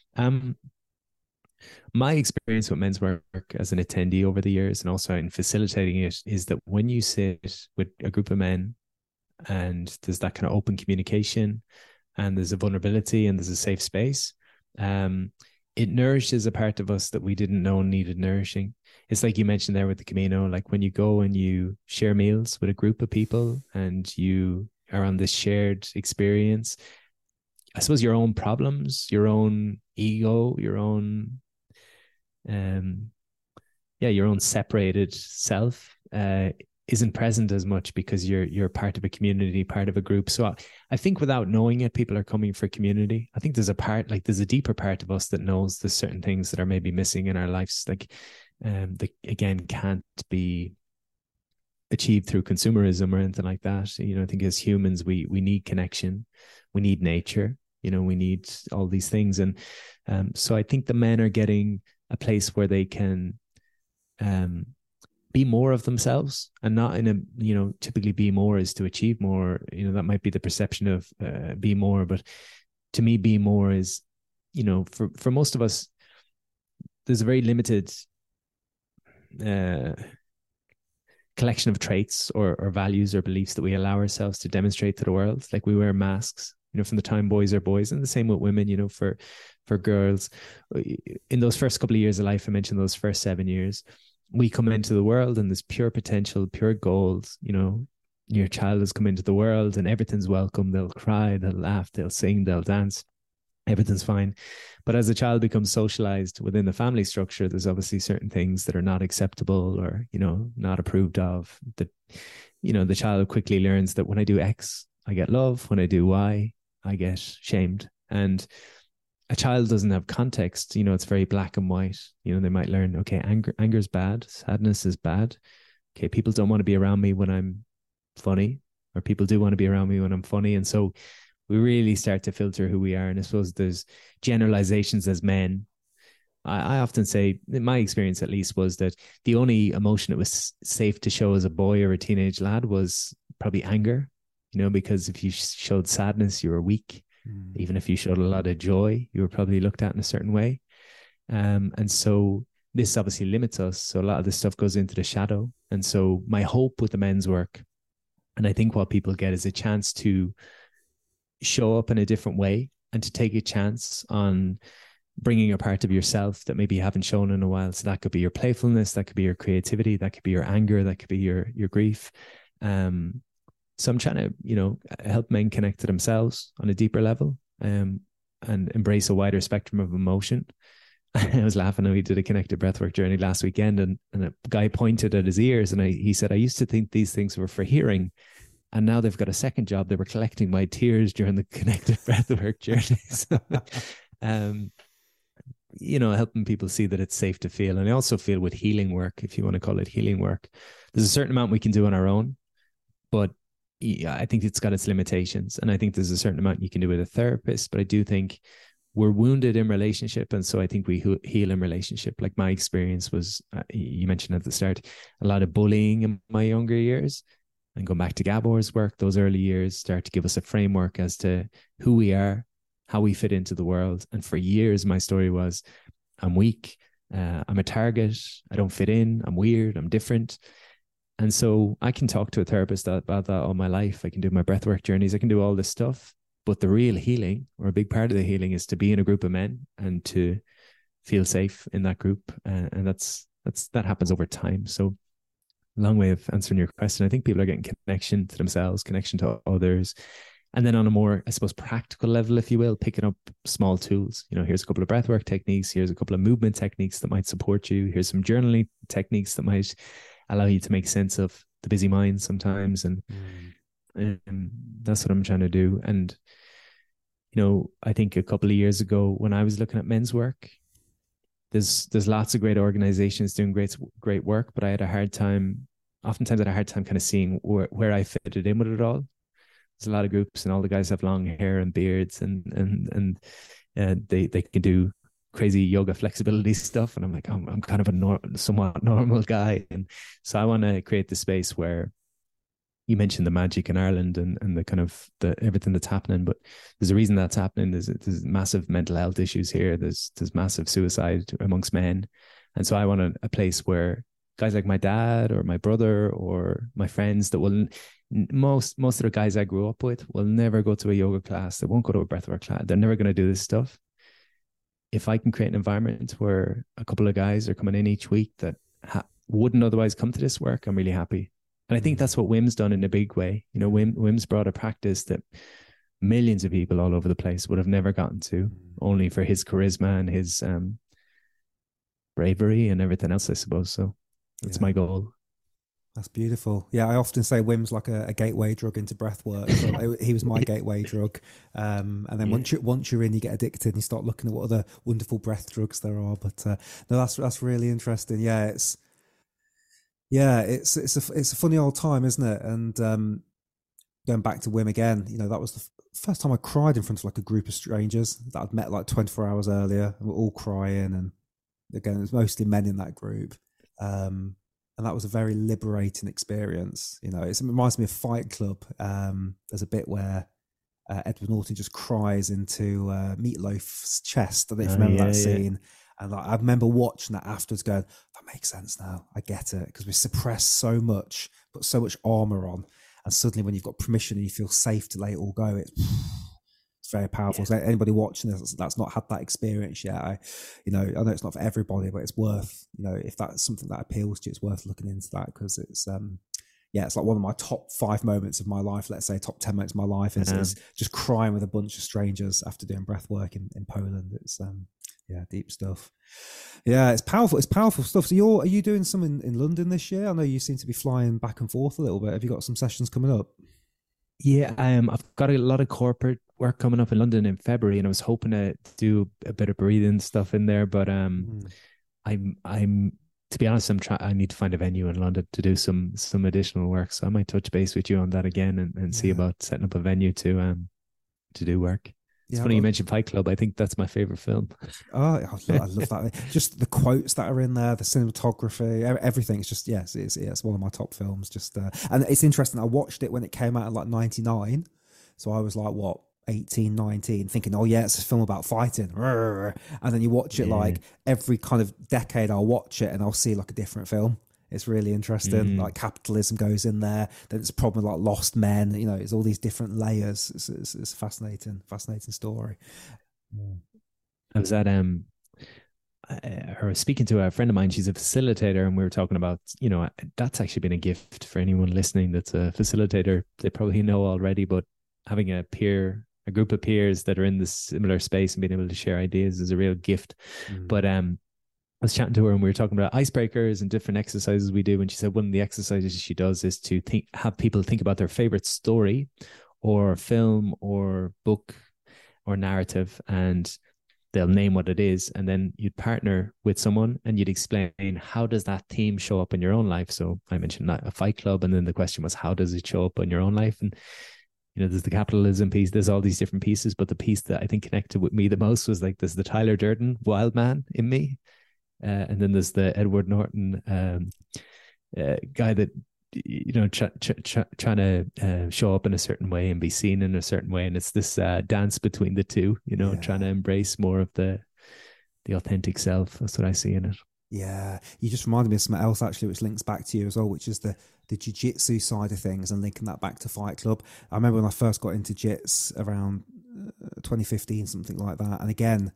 My experience with men's work as an attendee over the years, and also in facilitating it, is that when you sit with a group of men and there's that kind of open communication, and there's a vulnerability, and there's a safe space, it nourishes a part of us that we didn't know needed nourishing. It's like you mentioned there with the Camino, like when you go and you share meals with a group of people and you are on this shared experience, I suppose your own problems, your own ego, your own separated self isn't present as much, because you're part of a community, part of a group. So I think without knowing it, people are coming for community. I think there's a deeper part of us that knows there's certain things that are maybe missing in our lives, that again can't be achieved through consumerism or anything like that. I think as humans, we need connection, we need nature, we need all these things. And so I think the men are getting a place where they can be more of themselves, and not in a, typically be more is to achieve more. That might be the perception of be more, but to me, be more is, for most of us, there's a very limited collection of traits or values or beliefs that we allow ourselves to demonstrate to the world. Like we wear masks, from the time boys are boys, and the same with women, for girls. In those first couple of years of life, I mentioned those first 7 years, we come into the world and there's pure potential, pure gold. Your child has come into the world and everything's welcome. They'll cry, they'll laugh, they'll sing, they'll dance. Everything's fine. But as a child becomes socialized within the family structure, there's obviously certain things that are not acceptable or, not approved of. That, the child quickly learns that when I do X, I get love. When I do Y, I get shamed. And a child doesn't have context. It's very black and white. They might learn, okay, anger is bad. Sadness is bad. Okay, people don't want to be around me when I'm funny, or people do want to be around me when I'm funny. And so we really start to filter who we are. And I suppose there's generalizations as men. I often say, in my experience at least, was that the only emotion it was safe to show as a boy or a teenage lad was probably anger, because if you showed sadness, you were weak. Even if you showed a lot of joy, you were probably looked at in a certain way. And so this obviously limits us. So a lot of this stuff goes into the shadow. And so my hope with the men's work, and I think what people get, is a chance to show up in a different way and to take a chance on bringing a part of yourself that maybe you haven't shown in a while. So that could be your playfulness, that could be your creativity, that could be your anger, that could be your grief. So I'm trying to, help men connect to themselves on a deeper level, and embrace a wider spectrum of emotion. I was laughing when we did a connected breathwork journey last weekend, and a guy pointed at his ears, and he said, I used to think these things were for hearing, and now they've got a second job. They were collecting my tears during the connected breathwork journey. So, helping people see that it's safe to feel. And I also feel with healing work, if you want to call it healing work, there's a certain amount we can do on our own, but I think it's got its limitations. And I think there's a certain amount you can do with a therapist, but I do think we're wounded in relationship. And so I think we heal in relationship. Like my experience was, you mentioned at the start, a lot of bullying in my younger years. And going back to Gabor's work, those early years start to give us a framework as to who we are, how we fit into the world. And for years, my story was, I'm weak, I'm a target, I don't fit in, I'm weird, I'm different. And so I can talk to a therapist about that all my life. I can do my breathwork journeys, I can do all this stuff. But the real healing, or a big part of the healing, is to be in a group of men and to feel safe in that group. And that happens over time. So long way of answering your question. I think people are getting connection to themselves, connection to others. And then on a more, I suppose, practical level, if you will, picking up small tools. Here's a couple of breathwork techniques. Here's a couple of movement techniques that might support you. Here's some journaling techniques that might allow you to make sense of the busy mind sometimes. And that's what I'm trying to do. And, I think a couple of years ago when I was looking at men's work, there's lots of great organizations doing great work, but oftentimes I had a hard time kind of seeing where I fitted in with it all. There's a lot of groups and all the guys have long hair and beards and they can do crazy yoga flexibility stuff. And I'm like, I'm kind of a somewhat normal guy. And so I want to create the space where you mentioned the magic in Ireland and the kind of everything that's happening, but there's a reason that's happening. There's massive mental health issues here. There's massive suicide amongst men. And so I want a place where guys like my dad or my brother or my friends that will, most of the guys I grew up with will never go to a yoga class. They won't go to a breathwork class. They're never going to do this stuff. If I can create an environment where a couple of guys are coming in each week that wouldn't otherwise come to this work, I'm really happy. And I think that's what Wim's done in a big way. Wim's brought a practice that millions of people all over the place would have never gotten to, only for his charisma and his bravery and everything else, I suppose. So that's my goal. That's beautiful. Yeah, I often say Wim's like a gateway drug into breath work. So he was my gateway drug. And then once you're in, you get addicted and you start looking at what other wonderful breath drugs there are. But no, that's really interesting. Yeah, it's a funny old time, isn't it? And going back to Wim again, that was the first time I cried in front of like a group of strangers that I'd met like 24 hours earlier, and we're all crying. And again, it was mostly men in that group. And that was a very liberating experience. It reminds me of Fight Club. There's a bit where Edward Norton just cries into Meatloaf's chest. I don't know if you remember that scene. And I remember watching that afterwards going, that makes sense now. I get it. Because we suppress so much, put so much armor on. And suddenly when you've got permission and you feel safe to let it all go, very powerful. So anybody watching this that's not had that experience yet, I know it's not for everybody, but it's worth, if that's something that appeals to you, it's worth looking into that, because it's it's like one of my top 5 moments of my life. Let's say top 10 moments of my life is just crying with a bunch of strangers after doing breath work in Poland. It's deep stuff. Yeah, it's powerful. It's powerful stuff. So are you doing some in London this year? I know you seem to be flying back and forth a little bit. Have you got some sessions coming up? Yeah, I've got a lot of corporate work coming up in London in February, and I was hoping to do a bit of breathing stuff in there, but I'm to be honest, I need to find a venue in London to do some additional work. So I might touch base with you on that again and see about setting up a venue to do work. It's funny you mentioned Fight Club. I think that's my favorite film. Oh, I love that. Just the quotes that are in there, the cinematography, everything. It's just, it's one of my top films. Just and it's interesting. I watched it when it came out in like 99. So I was like, what, 18, 19, thinking, oh yeah, it's a film about fighting. And then you watch it like every kind of decade I'll watch it and I'll see like a different film. It's really interesting. Like capitalism goes in there. Then it's a problem like lost men. It's all these different layers. It's a fascinating story. I was at I was speaking to a friend of mine. She's a facilitator, and we were talking about that's actually been a gift for anyone listening that's a facilitator. They probably know already, but having a group of peers that are in this similar space and being able to share ideas is a real gift. But I was chatting to her and we were talking about icebreakers and different exercises we do. And she said one of the exercises she does is to have people think about their favorite story or film or book or narrative, and they'll name what it is. And then you'd partner with someone and you'd explain, how does that theme show up in your own life? So I mentioned a Fight Club. And then the question was, how does it show up in your own life? And there's the capitalism piece, there's all these different pieces, but the piece that I think connected with me the most was like, there's the Tyler Durden wild man in me. And then there's the Edward Norton guy that, trying to show up in a certain way and be seen in a certain way. And it's this dance between the two, trying to embrace more of the authentic self. That's what I see in it. Yeah. You just reminded me of something else actually, which links back to you as well, which is the jiu-jitsu side of things and linking that back to Fight Club. I remember when I first got into jits around 2015, something like that. And again,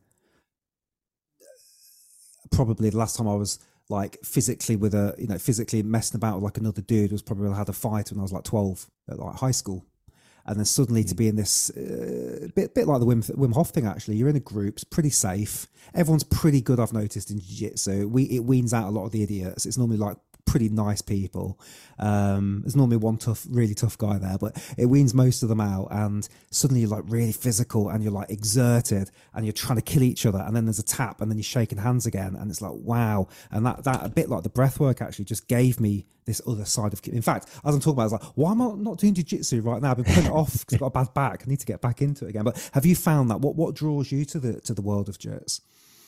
probably the last time I was like physically messing about with like another dude was probably when I had a fight when I was like 12 at like high school. And then suddenly to be in this bit like the Wim Hof thing, actually, you're in a group, it's pretty safe. Everyone's pretty good, I've noticed, in jiu-jitsu. It weans out a lot of the idiots. It's normally like pretty nice people. There's normally one really tough guy there, but it weans most of them out. And suddenly you're like really physical and you're like exerted and you're trying to kill each other. And then there's a tap and then you're shaking hands again. And it's like, wow. And that a bit like the breath work actually just gave me this other side of, in fact, as I'm talking about, I was like, why am I not doing jiu-jitsu right now? I've been putting it off because I've got a bad back. I need to get back into it again. But have you found that? What draws you to the world of jits?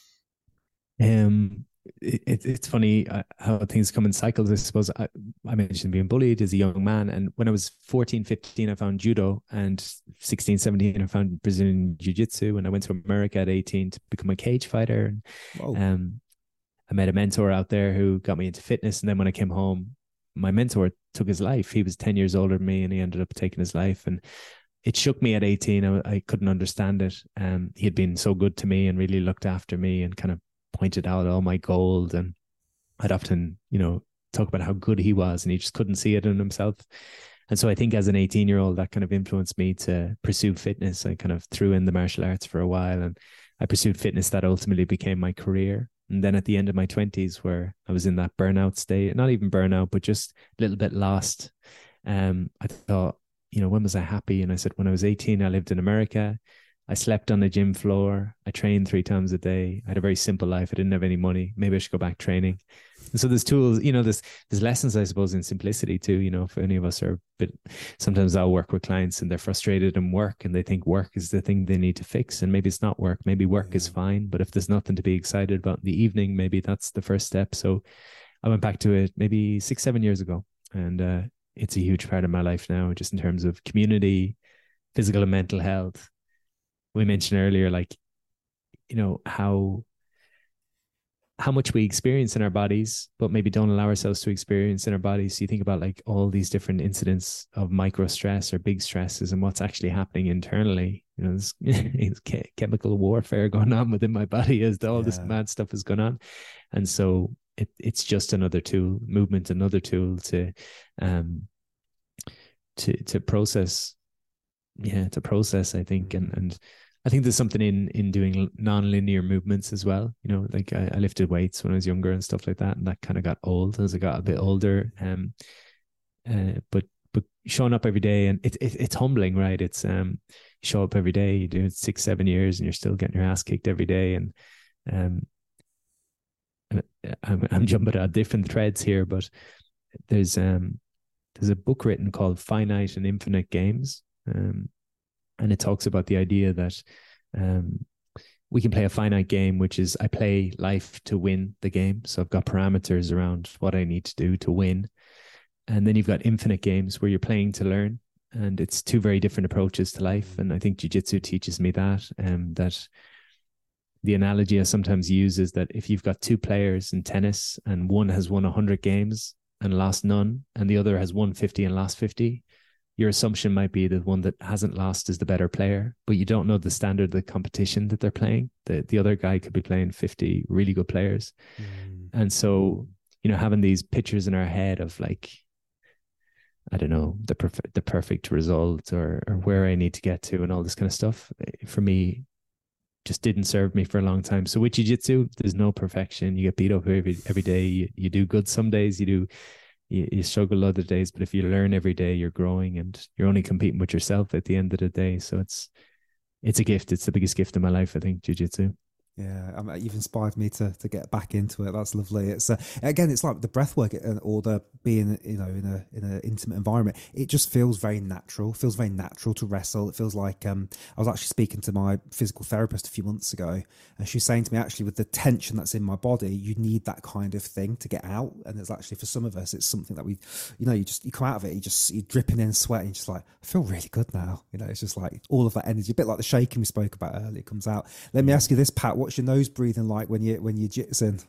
It's funny how things come in cycles. I suppose I mentioned being bullied as a young man, and when I was 14, 15, I found judo, and 16, 17, I found Brazilian jiu-jitsu, and I went to America at 18 to become a cage fighter. And I met a mentor out there who got me into fitness, and then when I came home, my mentor took his life. He was 10 years older than me, and he ended up taking his life, and it shook me at 18. I couldn't understand it. He had been so good to me and really looked after me and kind of pointed out all my gold, and I'd often talk about how good he was, and he just couldn't see it in himself. And so I think as an 18-year-old that kind of influenced me to pursue fitness. I kind of threw in the martial arts for a while, and I pursued fitness. That ultimately became my career. And then at the end of my 20s, where I was in that burnout state, not even burnout, but just a little bit lost, I thought, when was I happy? And I said, when I was 18, I lived in America. I slept on the gym floor. I trained 3 times a day. I had a very simple life. I didn't have any money. Maybe I should go back training. And so there's tools, there's lessons, I suppose, in simplicity too. If any of us are a bit, sometimes I'll work with clients and they're frustrated in work and they think work is the thing they need to fix. And maybe it's not work. Maybe work is fine. But if there's nothing to be excited about in the evening, maybe that's the first step. So I went back to it maybe 6, 7 years ago. And it's a huge part of my life now, just in terms of community, physical and mental health. We mentioned earlier, how much we experience in our bodies, but maybe don't allow ourselves to experience in our bodies. So you think about all these different incidents of micro stress or big stresses and what's actually happening internally. there's chemical warfare going on within my body as all this Yeah. mad stuff is going on. And so it's just another tool, movement, another tool to process, to process, I think. And I think there's something in doing non-linear movements as well. Like I lifted weights when I was younger and stuff like that, and that kind of got old as I got a bit older. But showing up every day, and it's humbling, right? It's you show up every day, you do it 6-7 years, and you're still getting your ass kicked every day. And I'm jumping on different threads here, but there's a book written called Finite and Infinite Games, and it talks about the idea that we can play a finite game, which is I play life to win the game. So I've got parameters around what I need to do to win. And then you've got infinite games where you're playing to learn. And it's two very different approaches to life. And I think jiu-jitsu teaches me that the analogy I sometimes use is that if you've got two players in tennis and one has won 100 games and lost none, and the other has won 50 and lost 50, your assumption might be that one that hasn't lost is the better player, but you don't know the standard of the competition that they're playing. The other guy could be playing 50 really good players. And so, having these pictures in our head of like, I don't know, the perfect result or where I need to get to and all this kind of stuff, for me, just didn't serve me for a long time. So with jiu-jitsu, there's no perfection. You get beat up every day. You do good some days, you struggle other days, but if you learn every day, you're growing, and you're only competing with yourself at the end of the day. So it's a gift. It's the biggest gift of my life, I think, jiu-jitsu. Yeah, you've inspired me to get back into it. That's lovely. It's again, it's like the breath work or the being, in an intimate environment. It just feels very natural. It feels very natural to wrestle. It feels like I was actually speaking to my physical therapist a few months ago, and she's saying to me, actually, with the tension that's in my body, you need that kind of thing to get out. And it's actually, for some of us, it's something that you come out of it, you're dripping in sweat, and you're just like, I feel really good now. It's just like all of that energy, a bit like the shaking we spoke about earlier, comes out. Let me ask you this, Pat. What's your nose breathing like when you're jitsing?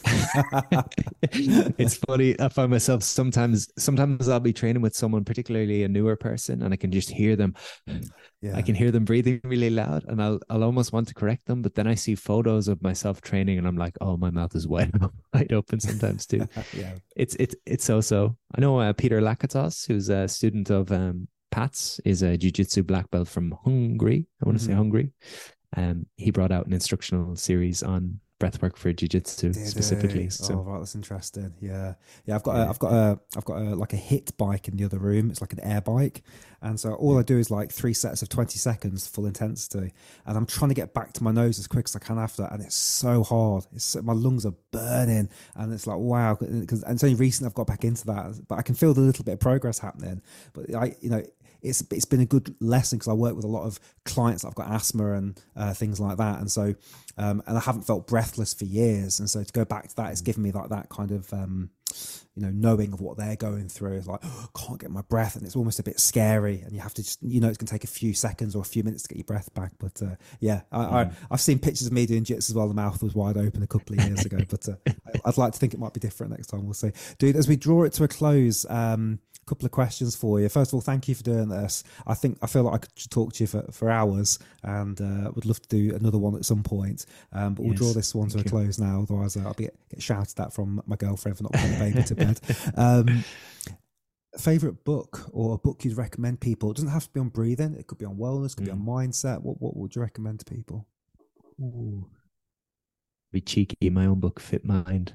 It's funny. I find myself sometimes I'll be training with someone, particularly a newer person, and I can just hear them. I can hear them breathing really loud, and I'll almost want to correct them, but then I see photos of myself training, and I'm like, oh, my mouth is wide open sometimes too. It's so. I know Peter Lakatos, who's a student of Pat's, is a jiu-jitsu black belt from Hungary. I want to say Hungary. He brought out an instructional series on breathwork for jiu-jitsu specifically. So. Oh, right, that's interesting. Yeah. I've got a like a HIIT bike in the other room. It's like an air bike, and so all I do is like 3 sets of 20 seconds, full intensity, and I'm trying to get back to my nose as quick as I can after, and it's so hard. My lungs are burning, and it's like wow. And it's only recently I've got back into that, but I can feel the little bit of progress happening. But it's been a good lesson because I work with a lot of clients that I've got asthma and things like that, and so and I haven't felt breathless for years, and so to go back to that, it's given me like that kind of knowing of what they're going through. It's like, oh, I can't get my breath, and it's almost a bit scary, and you have to just it's going to take a few seconds or a few minutes to get your breath back. But I've seen pictures of me doing jits as well. The mouth was wide open a couple of years ago, but I'd like to think it might be different next time. We'll see. Dude, as we draw it to a close, couple of questions for you. First of all, thank you for doing this. I feel like I could talk to you for hours, and would love to do another one at some point. But we'll draw this one to a close now. Otherwise, I'll get shouted at from my girlfriend for not putting the baby to bed. Favorite book or a book you'd recommend people? It doesn't have to be on breathing. It could be on wellness. It could be on mindset. What would you recommend to people? Ooh. Be cheeky. My own book, Fit Mind.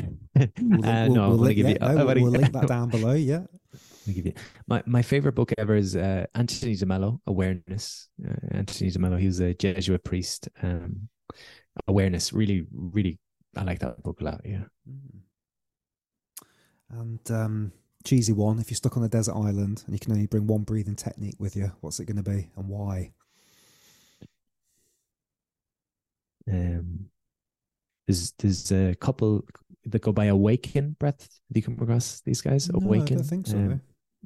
We'll link that down below. Yeah. I'll give you my favorite book ever is Anthony DeMello, Awareness. Anthony DeMello, he was a Jesuit priest. Awareness, really, really, I like that book a lot. Yeah. And cheesy one, if you're stuck on a desert island and you can only bring one breathing technique with you, what's it going to be and why? There's a couple that go by Awaken breath. Have you come across these guys? Awaken. No, I don't think so.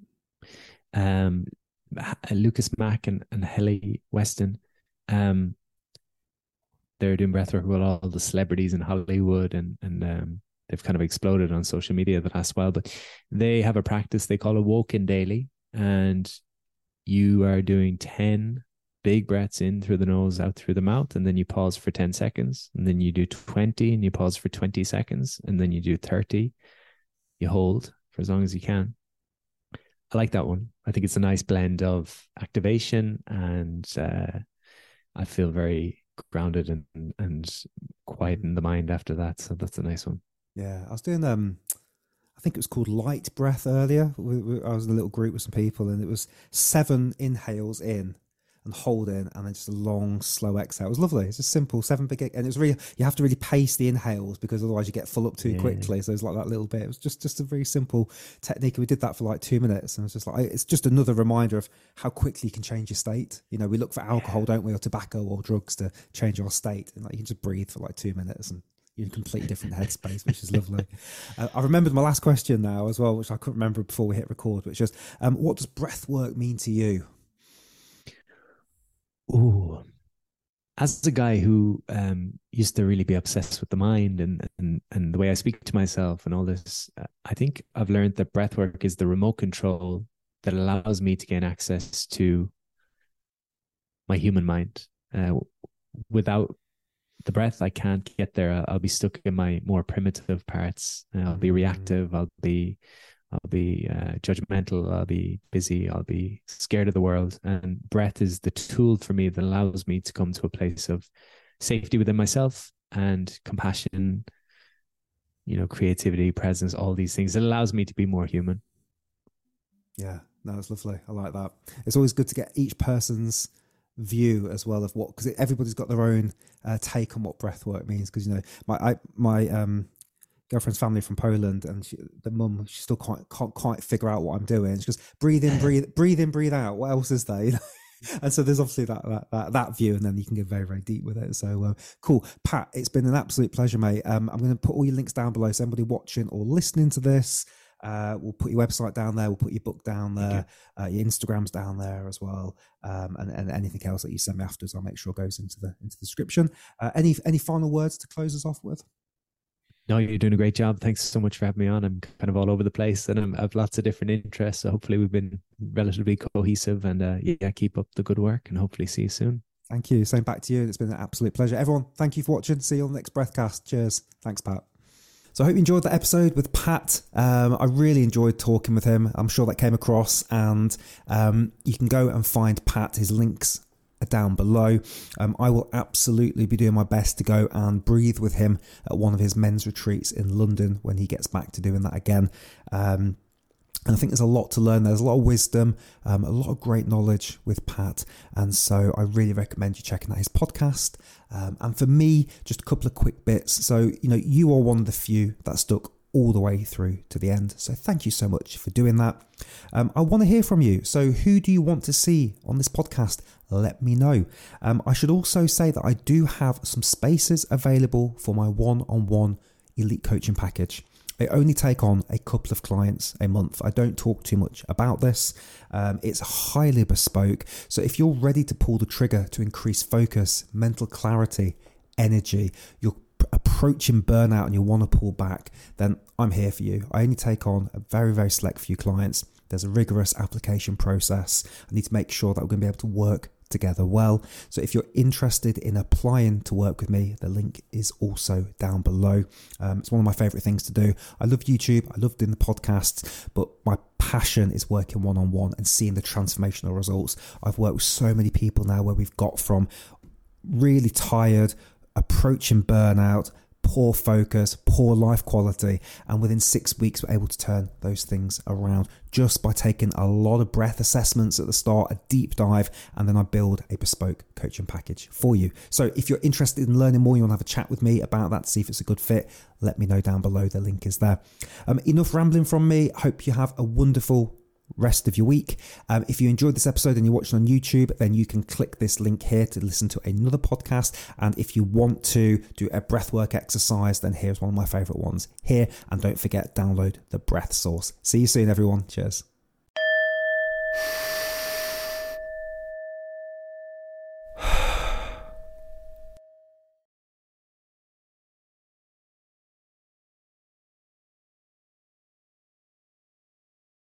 Lucas Mack and Helly Weston, they're doing breathwork with all the celebrities in Hollywood, and they've kind of exploded on social media the last while. But they have a practice they call Awoken Daily, and you are doing 10 big breaths in through the nose, out through the mouth, and then you pause for 10 seconds, and then you do 20 and you pause for 20 seconds, and then you do 30. You hold for as long as you can. I like that one. I think it's a nice blend of activation and I feel very grounded and quiet in the mind after that. So that's a nice one. Yeah, I was doing I think it was called light breath earlier. I was in a little group with some people, and it was 7 inhales in and hold in, and then just a long, slow exhale. It was lovely. It's just simple, 7 big, and it was really, you have to really pace the inhales because otherwise you get full up too quickly. So it's like that little bit. It was just a very simple technique. We did that for like 2 minutes, and it's just like, it's just another reminder of how quickly you can change your state. You know, we look for alcohol, don't we, or tobacco or drugs to change our state, and like you can just breathe for like 2 minutes and you're in a completely different headspace, which is lovely. I remembered my last question now as well, which I couldn't remember before we hit record, which is, what does breath work mean to you? Ooh, as a guy who used to really be obsessed with the mind and the way I speak to myself and all this, I think I've learned that breath work is the remote control that allows me to gain access to my human mind. Without the breath, I can't get there. I'll be stuck in my more primitive parts. I'll be reactive. I'll be judgmental. I'll be busy. I'll be scared of the world. And breath is the tool for me that allows me to come to a place of safety within myself and compassion, you know, creativity, presence, all these things. It allows me to be more human. Yeah, no, it's lovely. I like that. It's always good to get each person's view as well of what, because everybody's got their own take on what breath work means. Because, you know, my girlfriend's family from Poland, and the mum, she still can't quite figure out what I'm doing. She goes, breathe in, breathe out. What else is there? You know? And so there's obviously that view, and then you can get very, very deep with it. So cool. Pat, it's been an absolute pleasure, mate. I'm going to put all your links down below. So anybody watching or listening to this, we'll put your website down there. We'll put your book down there. Your Instagram's down there as well. And anything else that you send me afterwards, I'll make sure goes into the description. Any final words to close us off with? No, you're doing a great job. Thanks so much for having me on. I'm kind of all over the place, and I have lots of different interests. So hopefully we've been relatively cohesive, and keep up the good work, and hopefully see you soon. Thank you. Same back to you. It's been an absolute pleasure. Everyone, thank you for watching. See you on the next Breathcast. Cheers. Thanks, Pat. So I hope you enjoyed that episode with Pat. I really enjoyed talking with him. I'm sure that came across, and you can go and find Pat. His links are down below. I will absolutely be doing my best to go and breathe with him at one of his men's retreats in London when he gets back to doing that again. And I think there's a lot to learn. There's a lot of wisdom, a lot of great knowledge with Pat. And so I really recommend you checking out his podcast. And for me, just a couple of quick bits. So, you know, you are one of the few that stuck all the way through to the end. So thank you so much for doing that. I want to hear from you. So who do you want to see on this podcast? Let me know. I should also say that I do have some spaces available for my one-on-one elite coaching package. I only take on a couple of clients a month. I don't talk too much about this. It's highly bespoke. So if you're ready to pull the trigger to increase focus, mental clarity, energy, you're approaching burnout and you want to pull back, then I'm here for you. I only take on a very, very select few clients. There's a rigorous application process. I need to make sure that we're going to be able to work together well. So if you're interested in applying to work with me, the link is also down below. It's one of my favorite things to do. I love YouTube. I love doing the podcasts, but my passion is working one-on-one and seeing the transformational results. I've worked with so many people now where we've got from really tired, approaching burnout, poor focus, poor life quality, and within 6 weeks we're able to turn those things around just by taking a lot of breath assessments at the start, a deep dive, and then I build a bespoke coaching package for you. So if you're interested in learning more, you want to have a chat with me about that, see if it's a good fit, let me know down below. The link is there. Enough rambling from me. Hope you have a wonderful rest of your week. If you enjoyed this episode and you're watching on YouTube, then you can click this link here to listen to another podcast. And if you want to do a breathwork exercise, then here's one of my favorite ones here. And don't forget, download the Breath Source. See you soon, everyone. Cheers.